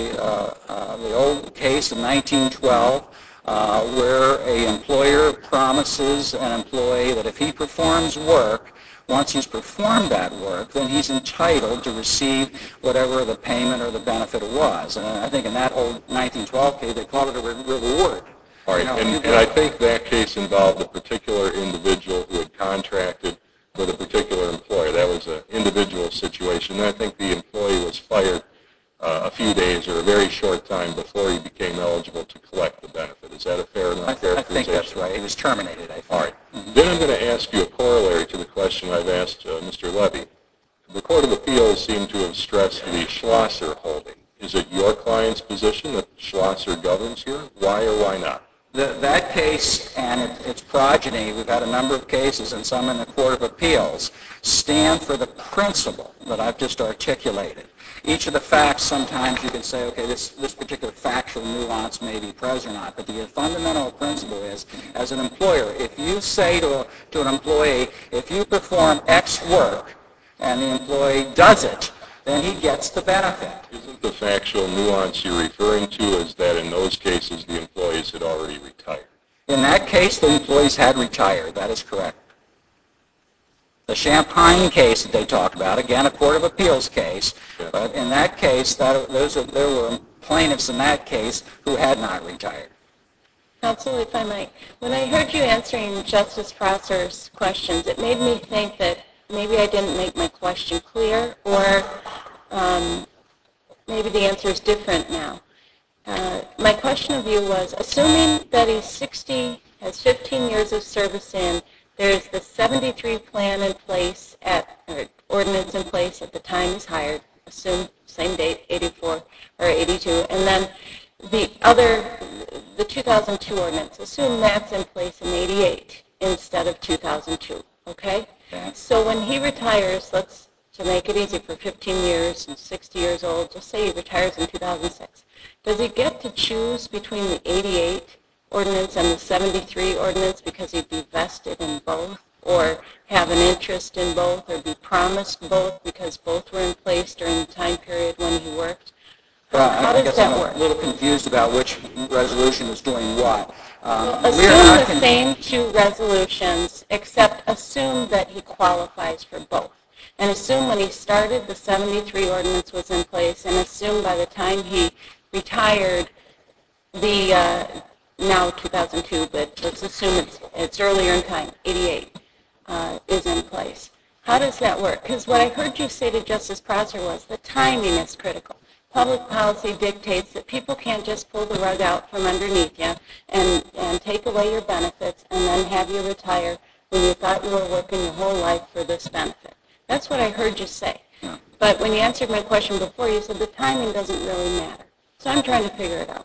the old case of 1912, where an employer promises an employee that if he performs work, once he's performed that work, then he's entitled to receive whatever the payment or the benefit was. And I think in that old 1912 case, they called it a reward. All right, and I think that case involved a particular individual who had contracted with a particular employer. That was an individual situation. And I think the employee was fired a few days or a very short time before he became eligible to collect the benefit. Is that a fair enough characterization? I think that's right. He was terminated, I think. All right. Then I'm going to ask you a corollary to the question I've asked Mr. Levy. The Court of Appeals seemed to have stressed the Schlosser holding. Is it your client's position that Schlosser governs here? Why or why not? That case and its progeny, we've had a number of cases and some in the Court of Appeals, stand for the principle that I've just articulated. Each of the facts, sometimes you can say, okay, this particular factual nuance may be present or not, but the fundamental principle is, as an employer, if you say to an employee, if you perform X work and the employee does it, then he gets the benefit. Isn't the factual nuance you're referring to is that in those cases the employees had already retired? In that case, the employees had retired. That is correct. The Champagne case that they talked about, again, a Court of Appeals case, but in that case, there were plaintiffs in that case who had not retired. Counsel, if I might, when I heard you answering Justice Prosser's questions, it made me think that maybe I didn't make my question clear, or maybe the answer is different now. My question of you was, assuming that he's 60, has 15 years of service in, there's the 73 plan in place, or ordinance in place at the time he's hired, assume same date, 84 or 82, and then the 2002 ordinance, assume that's in place in 88 instead of 2002, okay? So when he retires, to make it easy for 15 years and 60 years old, just say he retires in 2006. Does he get to choose between the 88 ordinance and the 73 ordinance because he'd be vested in both, or have an interest in both, or be promised both because both were in place during the time period when he worked? How does that work? I'm a little confused about which resolution is doing what. Assume the same two resolutions, except assume that he qualifies for both. And assume when he started, the 73 ordinance was in place, and assume by the time he retired, now 2002, but let's assume it's earlier in time, 88, is in place. How does that work? Because what I heard you say to Justice Prosser was the timing is critical. Public policy dictates that people can't just pull the rug out from underneath you and take away your benefits and then have you retire when you thought you were working your whole life for this benefit. That's what I heard you say. But when you answered my question before, you said the timing doesn't really matter. So I'm trying to figure it out.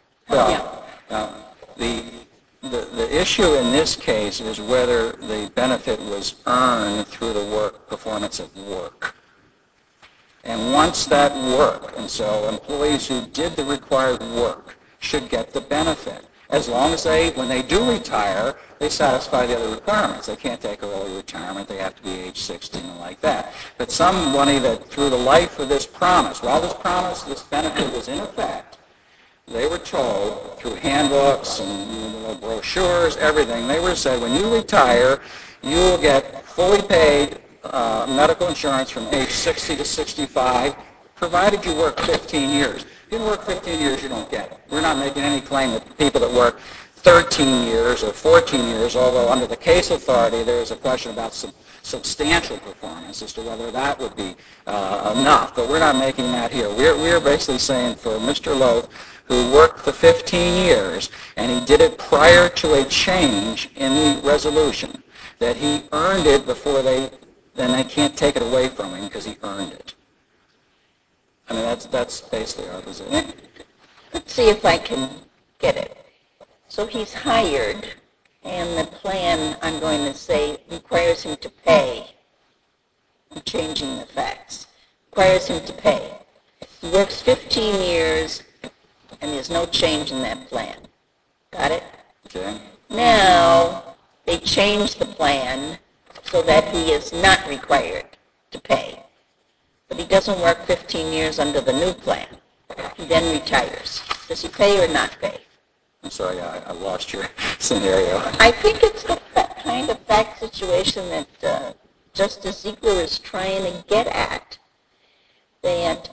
The issue in this case is whether the benefit was earned through the performance of work. And once that work, and so employees who did the required work should get the benefit, as long as when they do retire, they satisfy the other requirements. They can't take early retirement. They have to be age 60 and like that. But somebody that through the life of this promise, while this benefit was in effect, they were told through handbooks and brochures, everything, they were said, when you retire, you will get fully paid medical insurance from age 60 to 65, provided you work 15 years. If you work 15 years, you don't get it. We're not making any claim that people that work 13 years or 14 years, although under the case authority there is a question about substantial performance as to whether that would be enough. But we're not making that here. We're basically saying for Mr. Loth, who worked the 15 years, and he did it prior to a change in the resolution, that he earned it before then they can't take it away from him because he earned it. I mean, that's basically our position. Let's see if I can get it. So he's hired, and the plan, I'm going to say, requires him to pay. I'm changing the facts. Requires him to pay. He works 15 years, and there's no change in that plan. Got it? Okay. Now, they change the plan so that he is not required to pay. But he doesn't work 15 years under the new plan. He then retires. Does he pay or not pay? I'm sorry, I lost your scenario. I think it's the kind of fact situation that Justice Ziegler is trying to get at. That,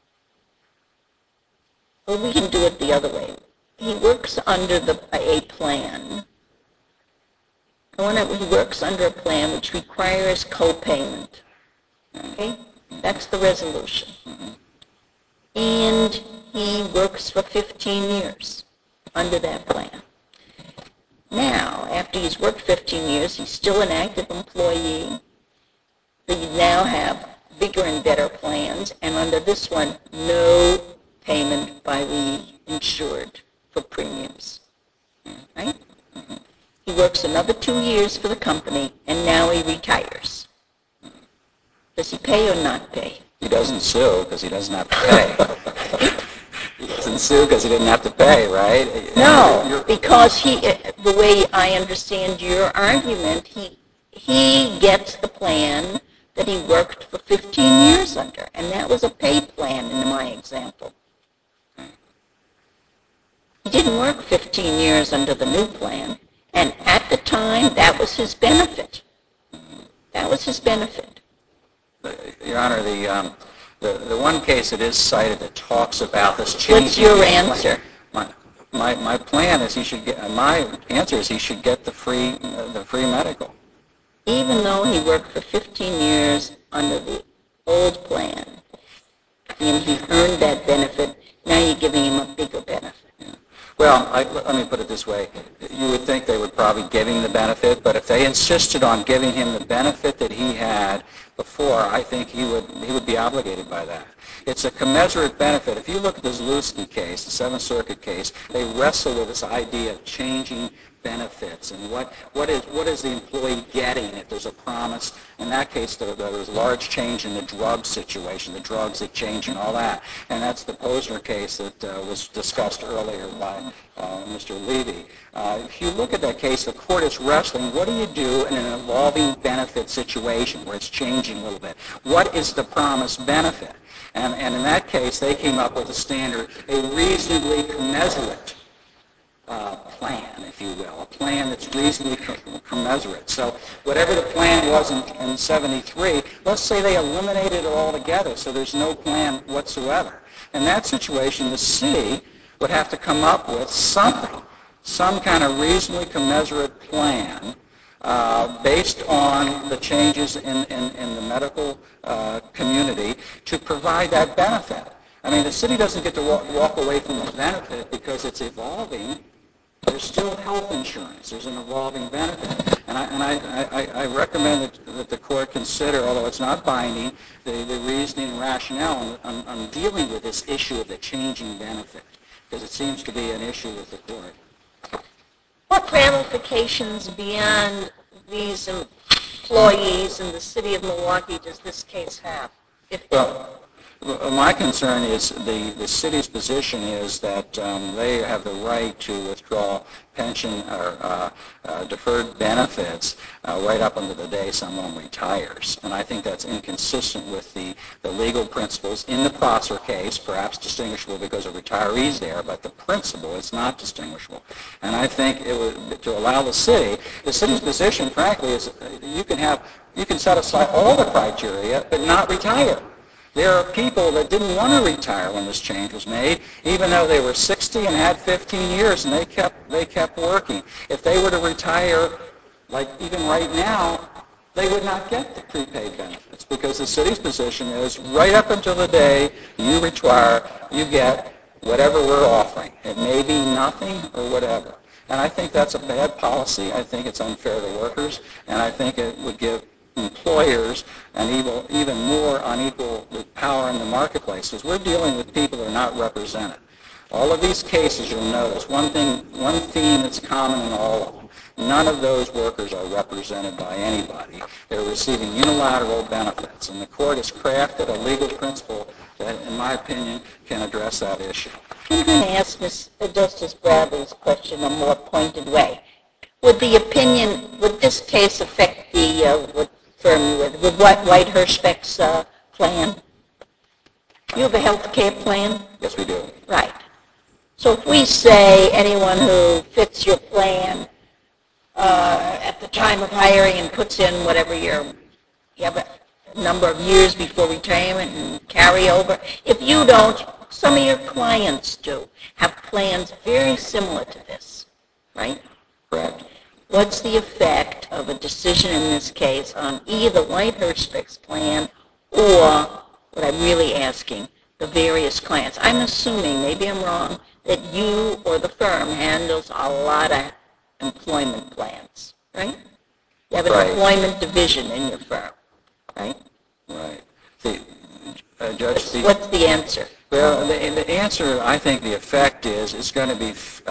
well, we can do it the other way. He works under a plan. He works under a plan which requires co-payment. Okay? That's the resolution. And he works for 15 years under that plan. Now, after he's worked 15 years, he's still an active employee. But you now have bigger and better plans, and under this one, no payment by the insured for premiums. Right? He works another 2 years for the company, and now he retires. Does he pay or not pay? He doesn't sue because he doesn't have to pay. He doesn't sue because he didn't have to pay, right? No, because the way I understand your argument, he gets the plan that he worked for 15 years under, and that was a pay plan in my example. He didn't work 15 years under the new plan, and at the time, that was his benefit. That was his benefit. Your Honor, the one case that is cited that talks about this changing. What's your answer? My plan is my answer is he should get the free medical. Even though he worked for 15 years under the old plan, and he earned that benefit, now you're giving him a bigger benefit. Well, let me put it this way. You would think they would probably give him the benefit, but if they insisted on giving him the benefit that he had before, I think he would be obligated by that. It's a commensurate benefit. If you look at the Zalewski case, the Seventh Circuit case, they wrestle with this idea of changing benefits and what is the employee getting if there's a promise. In that case, there was a large change in the drug situation, the drugs that change and all that. And that's the Posner case that was discussed earlier by Mr. Levy. If you look at that case, the court is wrestling, what do you do in an evolving benefit situation where it's changing a little bit? What is the promised benefit? And in that case, they came up with a standard, a reasonably commensurate plan, if you will, a plan that's reasonably commensurate. So whatever the plan was in 73, let's say they eliminated it altogether, so there's no plan whatsoever. In that situation, the city would have to come up with something, some kind of reasonably commensurate plan based on the changes in the medical community to provide that benefit. I mean, the city doesn't get to walk away from the benefit because it's evolving. There's still health insurance. There's an evolving benefit. And I recommend that the court consider, although it's not binding, the reasoning and rationale on dealing with this issue of the changing benefit, because it seems to be an issue with the court. What ramifications beyond these employees in the city of Milwaukee does this case have? Well, my concern is the city's position is that they have the right to withdraw pension or deferred benefits right up until the day someone retires. And I think that's inconsistent with the legal principles in the Prosser case, perhaps distinguishable because of retirees there, but the principle is not distinguishable. And I think it would, to allow the city's position, frankly, is you can set aside all the criteria but not retire. There are people that didn't want to retire when this change was made, even though they were 60 and had 15 years, and they kept working. If they were to retire, like even right now, they would not get the prepaid benefits because the city's position is right up until the day you retire, you get whatever we're offering. It may be nothing or whatever. And I think that's a bad policy. I think it's unfair to workers, and I think it would give employers and even more unequal power in the marketplace, because we're dealing with people that are not represented. All of these cases, you'll notice, one theme that's common in all of them, none of those workers are represented by anybody. They're receiving unilateral benefits, and the court has crafted a legal principle that, in my opinion, can address that issue. I'm going to ask Justice Bradley's question in a more pointed way. Would this case affect the with Whitehurst-Beck's plan? You have a health care plan? Yes, we do. Right. So if we say anyone who fits your plan at the time of hiring and puts in whatever you have a number of years before retirement and carry over, if you don't, some of your clients do have plans very similar to this, right? Correct. What's the effect of a decision in this case on either Whitehurst-Beck's plan or, what I'm really asking, the various clients? I'm assuming, maybe I'm wrong, that you or the firm handles a lot of employment plans, right? You have an employment division in your firm, right? Right. Judge, what's the answer? Well, the answer, I think the effect is going to be,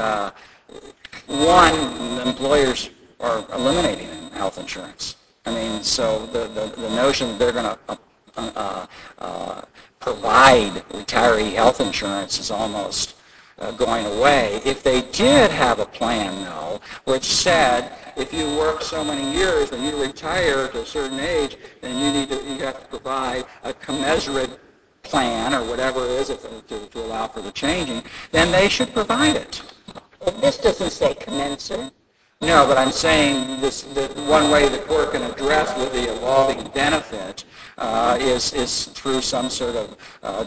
one, employers are eliminating health insurance. I mean, so the notion that they're going to provide retiree health insurance is almost going away. If they did have a plan, though, which said if you work so many years and you retire to a certain age, then you have to provide a commensurate plan or whatever it is to allow for the changing, then they should provide it. Well, this doesn't say commensurate. No, but I'm saying that one way the court can address with the evolving benefit is through some sort of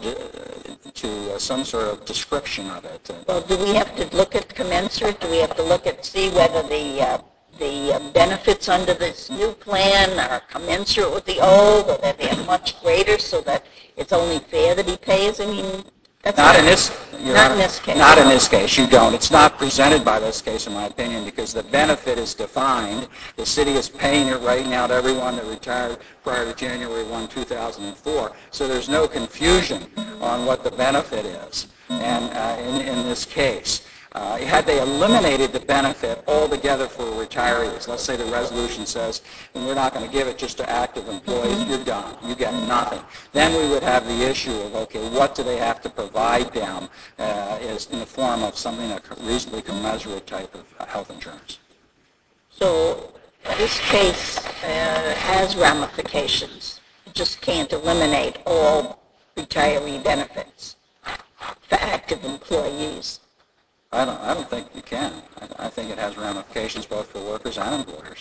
some sort of description of it. Well, do we have to look at commensurate? Do we have to see whether the benefits under this new plan are commensurate with the old, or that they're much greater, so that it's only fair that he pays? I mean, Not in this. Not in this case. Not in this case. You don't. It's not presented by this case, in my opinion, because the benefit is defined. The city is paying it right now to everyone that retired prior to January 1, 2004. So there's no confusion on what the benefit is. And in this case, had they eliminated the benefit altogether for retirees, let's say the resolution says, and we're not going to give it just to active employees, you're done. You get nothing. Then we would have the issue of, okay, what do they have to provide them is in the form of something, a reasonably commensurate type of health insurance. So this case has ramifications. You just can't eliminate all retiree benefits for active employees. I don't think you can. I think it has ramifications both for workers and employers.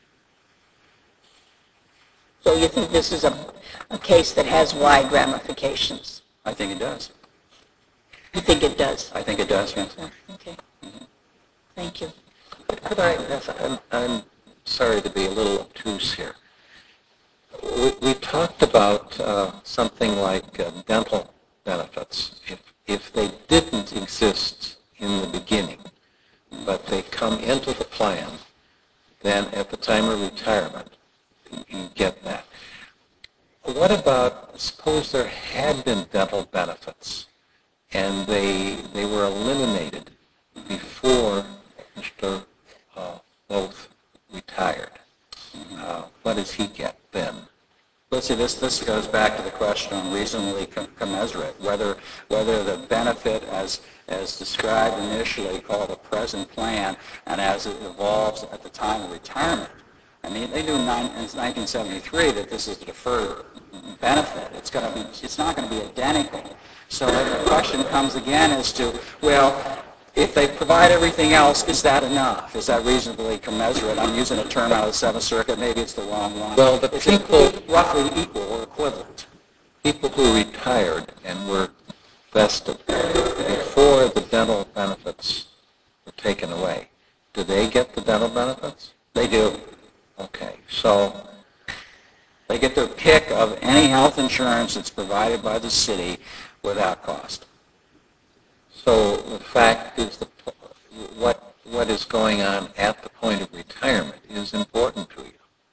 So you think this is a case that has wide ramifications? I think it does. You think it does? I think it does, yes. Okay. Thank you. I'm sorry to be a little obtuse here. We talked about something like dental benefits. If they didn't exist in the beginning, but they come into the plan, then at the time of retirement, you get that. What about, suppose there had been dental benefits and they were eliminated before Mr. Loth retired? What does he get then? Let's see, this goes back to the question on reasonably commensurate, whether the benefit as described initially, called a present plan, and as it evolves at the time of retirement. I mean, they knew in 1973 that this is a deferred benefit. It's not going to be identical. So the question comes again as to, well, if they provide everything else, is that enough? Is that reasonably commensurate? I'm using a term out of the Seventh Circuit. Maybe it's the wrong one. Well, the people roughly equal or equivalent. People who retired and were vested before the dental benefits were taken away, do they get the dental benefits? They do. Okay, so they get their pick of any health insurance that's provided by the city without cost. So the fact is what is going on at the point of retirement is important to you.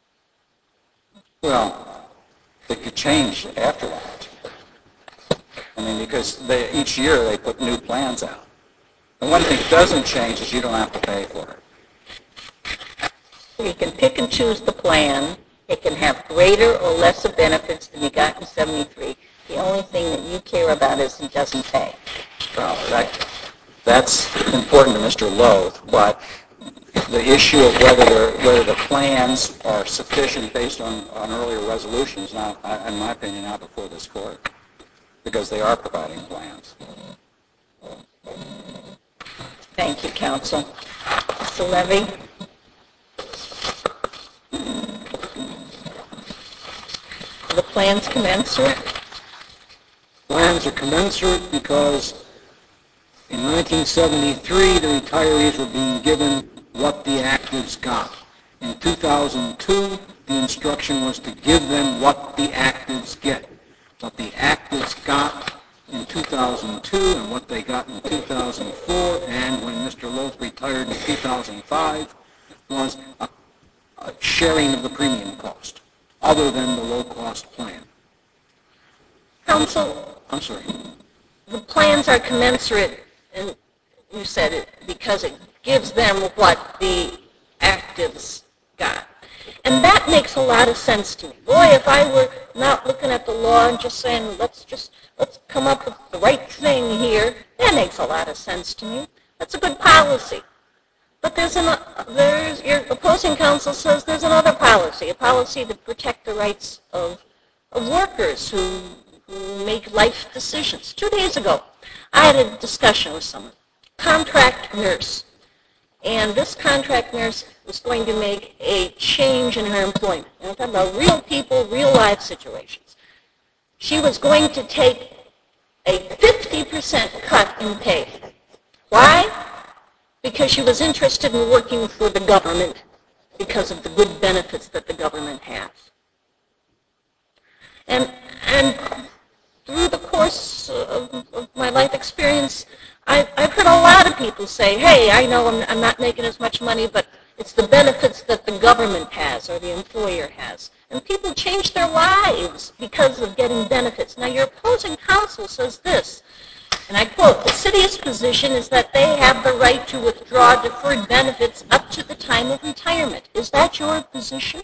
Well, it could change after that. I mean, because each year they put new plans out. And one thing that doesn't change is you don't have to pay for it. You can pick and choose the plan. It can have greater or lesser benefits than you got in 73. The only thing that you care about is he doesn't pay. Well, that's important to Mr. Loth, but the issue of whether the plans are sufficient based on earlier resolutions, not, in my opinion, not before this court, because they are providing plans. Thank you, counsel. Mr. Levy? Are the plans commensurate? Plans are commensurate because in 1973 the retirees were being given what the actives got. In 2002 the instruction was to give them what the actives get. What the actives got in 2002 and what they got in 2004 and when Mr. Loth retired in 2005 was a sharing of the premium cost other than the low-cost plan. Counsel, I'm sorry. the plans are commensurate, and you said it, because it gives them what the actives got. And that makes a lot of sense to me. Boy, if I were not looking at the law and just saying, let's come up with the right thing here, that makes a lot of sense to me. That's a good policy. But your opposing counsel says there's another policy, a policy to protect the rights of workers who make life decisions. 2 days ago, I had a discussion with someone, contract nurse. And this contract nurse was going to make a change in her employment. And I'm talking about real people, real life situations. She was going to take a 50% cut in pay. Why? Because she was interested in working for the government because of the good benefits that the government has. And through the course of my life experience, I've heard a lot of people say, hey, I know I'm not making as much money, but it's the benefits that the government has or the employer has. And people change their lives because of getting benefits. Now, your opposing counsel says this, and I quote, the city's position is that they have the right to withdraw deferred benefits up to the time of retirement. Is that your position?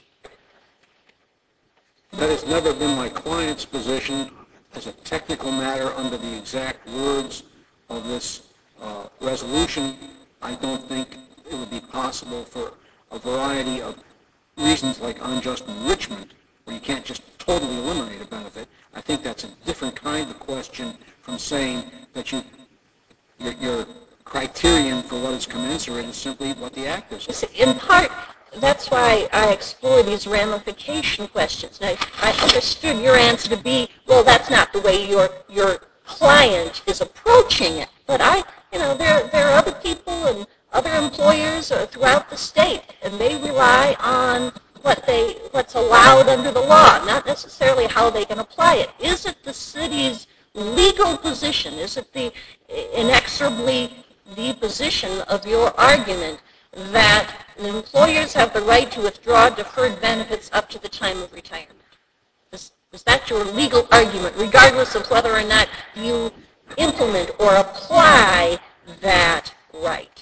That has never been my client's position. As a technical matter, under the exact words of this resolution, I don't think it would be possible for a variety of reasons like unjust enrichment, where you can't just totally eliminate a benefit. I think that's a different kind of question from saying that your criterion for what is commensurate is simply what the act is. In part, that's why I explore these ramification questions. Now, I understood your answer to be, well, that's not the way your client is approaching it. But there are other people and other employers throughout the state, and they rely on what's allowed under the law, not necessarily how they can apply it. Is it the city's legal position? Is it inexorably the position of your argument that the employers have the right to withdraw deferred benefits up to the time of retirement? Is that your legal argument, regardless of whether or not you implement or apply that right?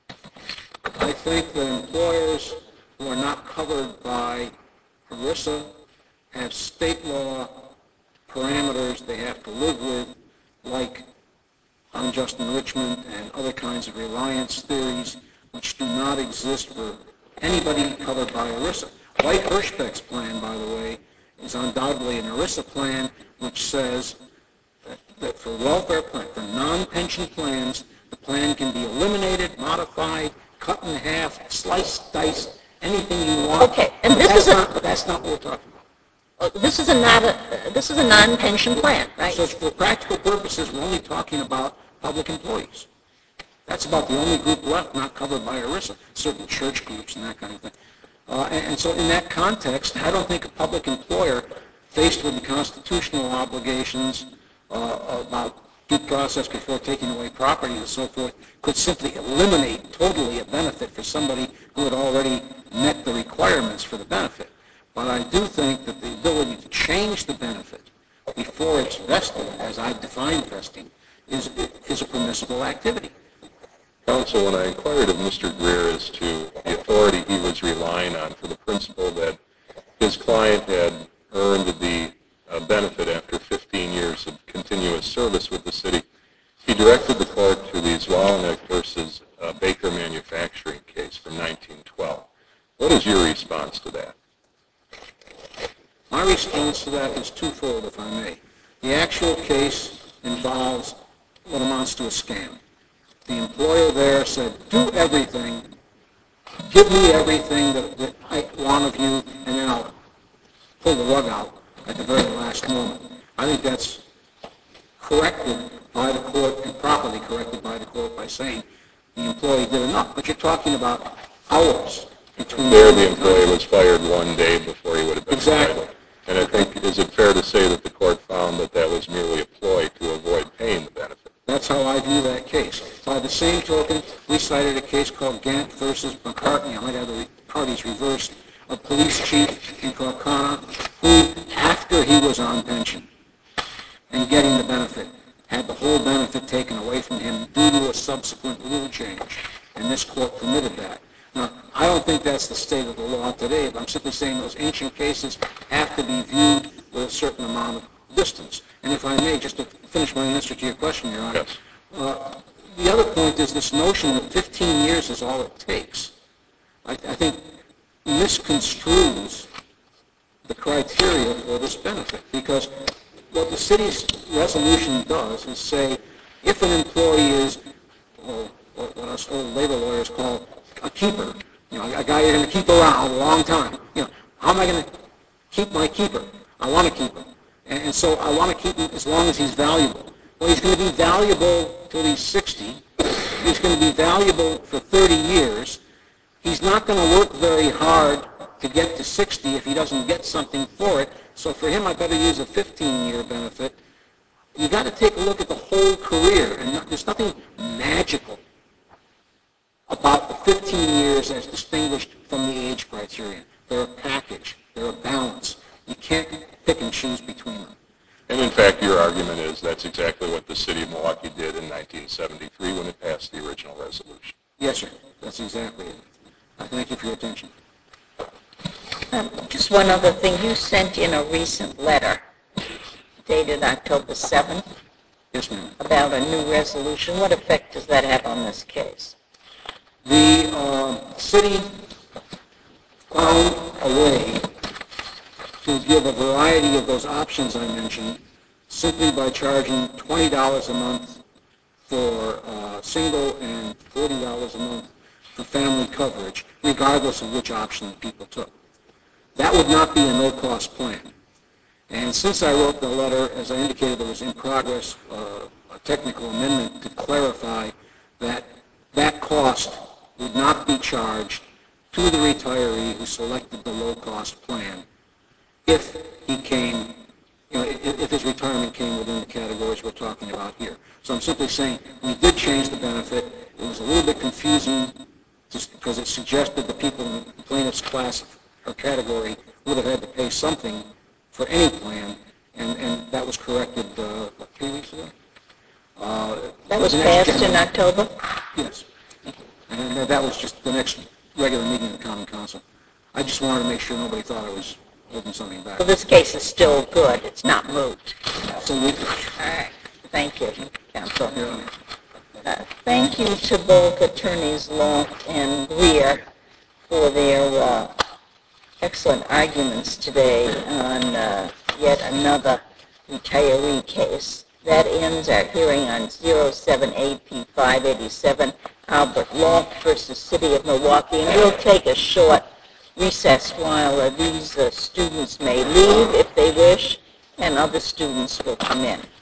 I think that employers who are not covered by ERISA have state law parameters they have to live with, like unjust enrichment and other kinds of reliance theories, which do not exist for anybody covered by ERISA. White Hirschbeck's plan, by the way, is undoubtedly an ERISA plan, which says that for welfare plan, for non-pension plans, the plan can be eliminated, modified, cut in half, sliced, diced, anything you want. Okay, and that's not what we're talking about. This is a non-pension plan, right? So for practical purposes, we're only talking about public employees. That's about the only group left not covered by ERISA, certain church groups and that kind of thing. And so in that context, I don't think a public employer faced with the constitutional obligations about due process before taking away property and so forth could simply eliminate totally a benefit for somebody who had already met the requirements for the benefit. But I do think that the ability to change the benefit before it's vested, as I define vesting, is a permissible activity. Counsel, when I inquired of Mr. Greer as to the authority he was relying on for the principle that his client had earned the benefit after 15 years of continuous service with the city, he directed the court to the Zwolennik versus Baker Manufacturing case from 1912. What is your response to that? My response to that is twofold, if I may. The actual case involves what amounts to a scam. The employer there said, do everything, give me everything that I want of you, and then I'll pull the rug out at the very last moment. I think that's corrected by the court, and properly corrected by the court, by saying the employee did enough. But you're talking about hours between... There the employee was fired one day before he would have been Exactly. fired. And I think, is it fair to say that the court found that that was merely a ploy to avoid paying the benefit? That's how I view that case. By the same token, we cited a case called Gant versus McCartney. I might have the parties reversed. A police chief in Kaukauna who, after he was on pension and getting the benefit, had the whole benefit taken away from him due to a subsequent rule change. And this court permitted that. Now, I don't think that's the state of the law today, but I'm simply saying those ancient cases have to be viewed with a certain amount of distance. And if I may, just to finish my answer to your question, Your Honor, Yes. The other point is this notion that 15 years is all it takes, I think misconstrues the criteria for this benefit. Because what the city's resolution does is say, if an employee is, or what us old labor lawyers call a keeper, a guy you're going to keep around a long time, how am I going to keep my keeper? I want to keep him. And so I want to keep him as long as he's valuable. Well, he's going to be valuable till he's 60. He's going to be valuable for 30 years. He's not going to work very hard to get to 60 if he doesn't get something for it. So for him, I better use a 15-year benefit You got to take a look at the whole career, and there's nothing magical about the 15 years as distinguished from the age criterion. They're a package. They're a balance. You can't pick and choose between them. And in fact, your argument is that's exactly what the city of Milwaukee did in 1973 when it passed the original resolution. Yes, sir. That's exactly it. I thank you for your attention. Just one other thing. You sent in a recent letter dated October 7th Yes, ma'am. about a new resolution. What effect does that have on this case? The city found a way to give a variety of those options I mentioned simply by charging $20 a month for single and $40 a month for family coverage, regardless of which option people took. That would not be a no-cost plan. And since I wrote the letter, as I indicated, there was in progress a technical amendment to clarify that that cost would not be charged to the retiree who selected the low-cost plan if he came, if his retirement came within the categories we're talking about here. So I'm simply saying we did change the benefit. It was a little bit confusing just because it suggested the people in the plaintiff's class or category would have had to pay something for any plan, and that was corrected 3 weeks ago. That was passed in October? Yes. And that was just the next regular meeting of the Common Council. I just wanted to make sure nobody thought I was holding something back. So this case is still good. It's not moot. Absolutely. All right. Thank you, Counsel. Yeah. Thank you to both attorneys Long and Greer for their excellent arguments today on yet another retiree case. That ends our hearing on 07AP587 Albert Lonk versus City of Milwaukee, and we'll take a short recess while these students may leave if they wish, and other students will come in.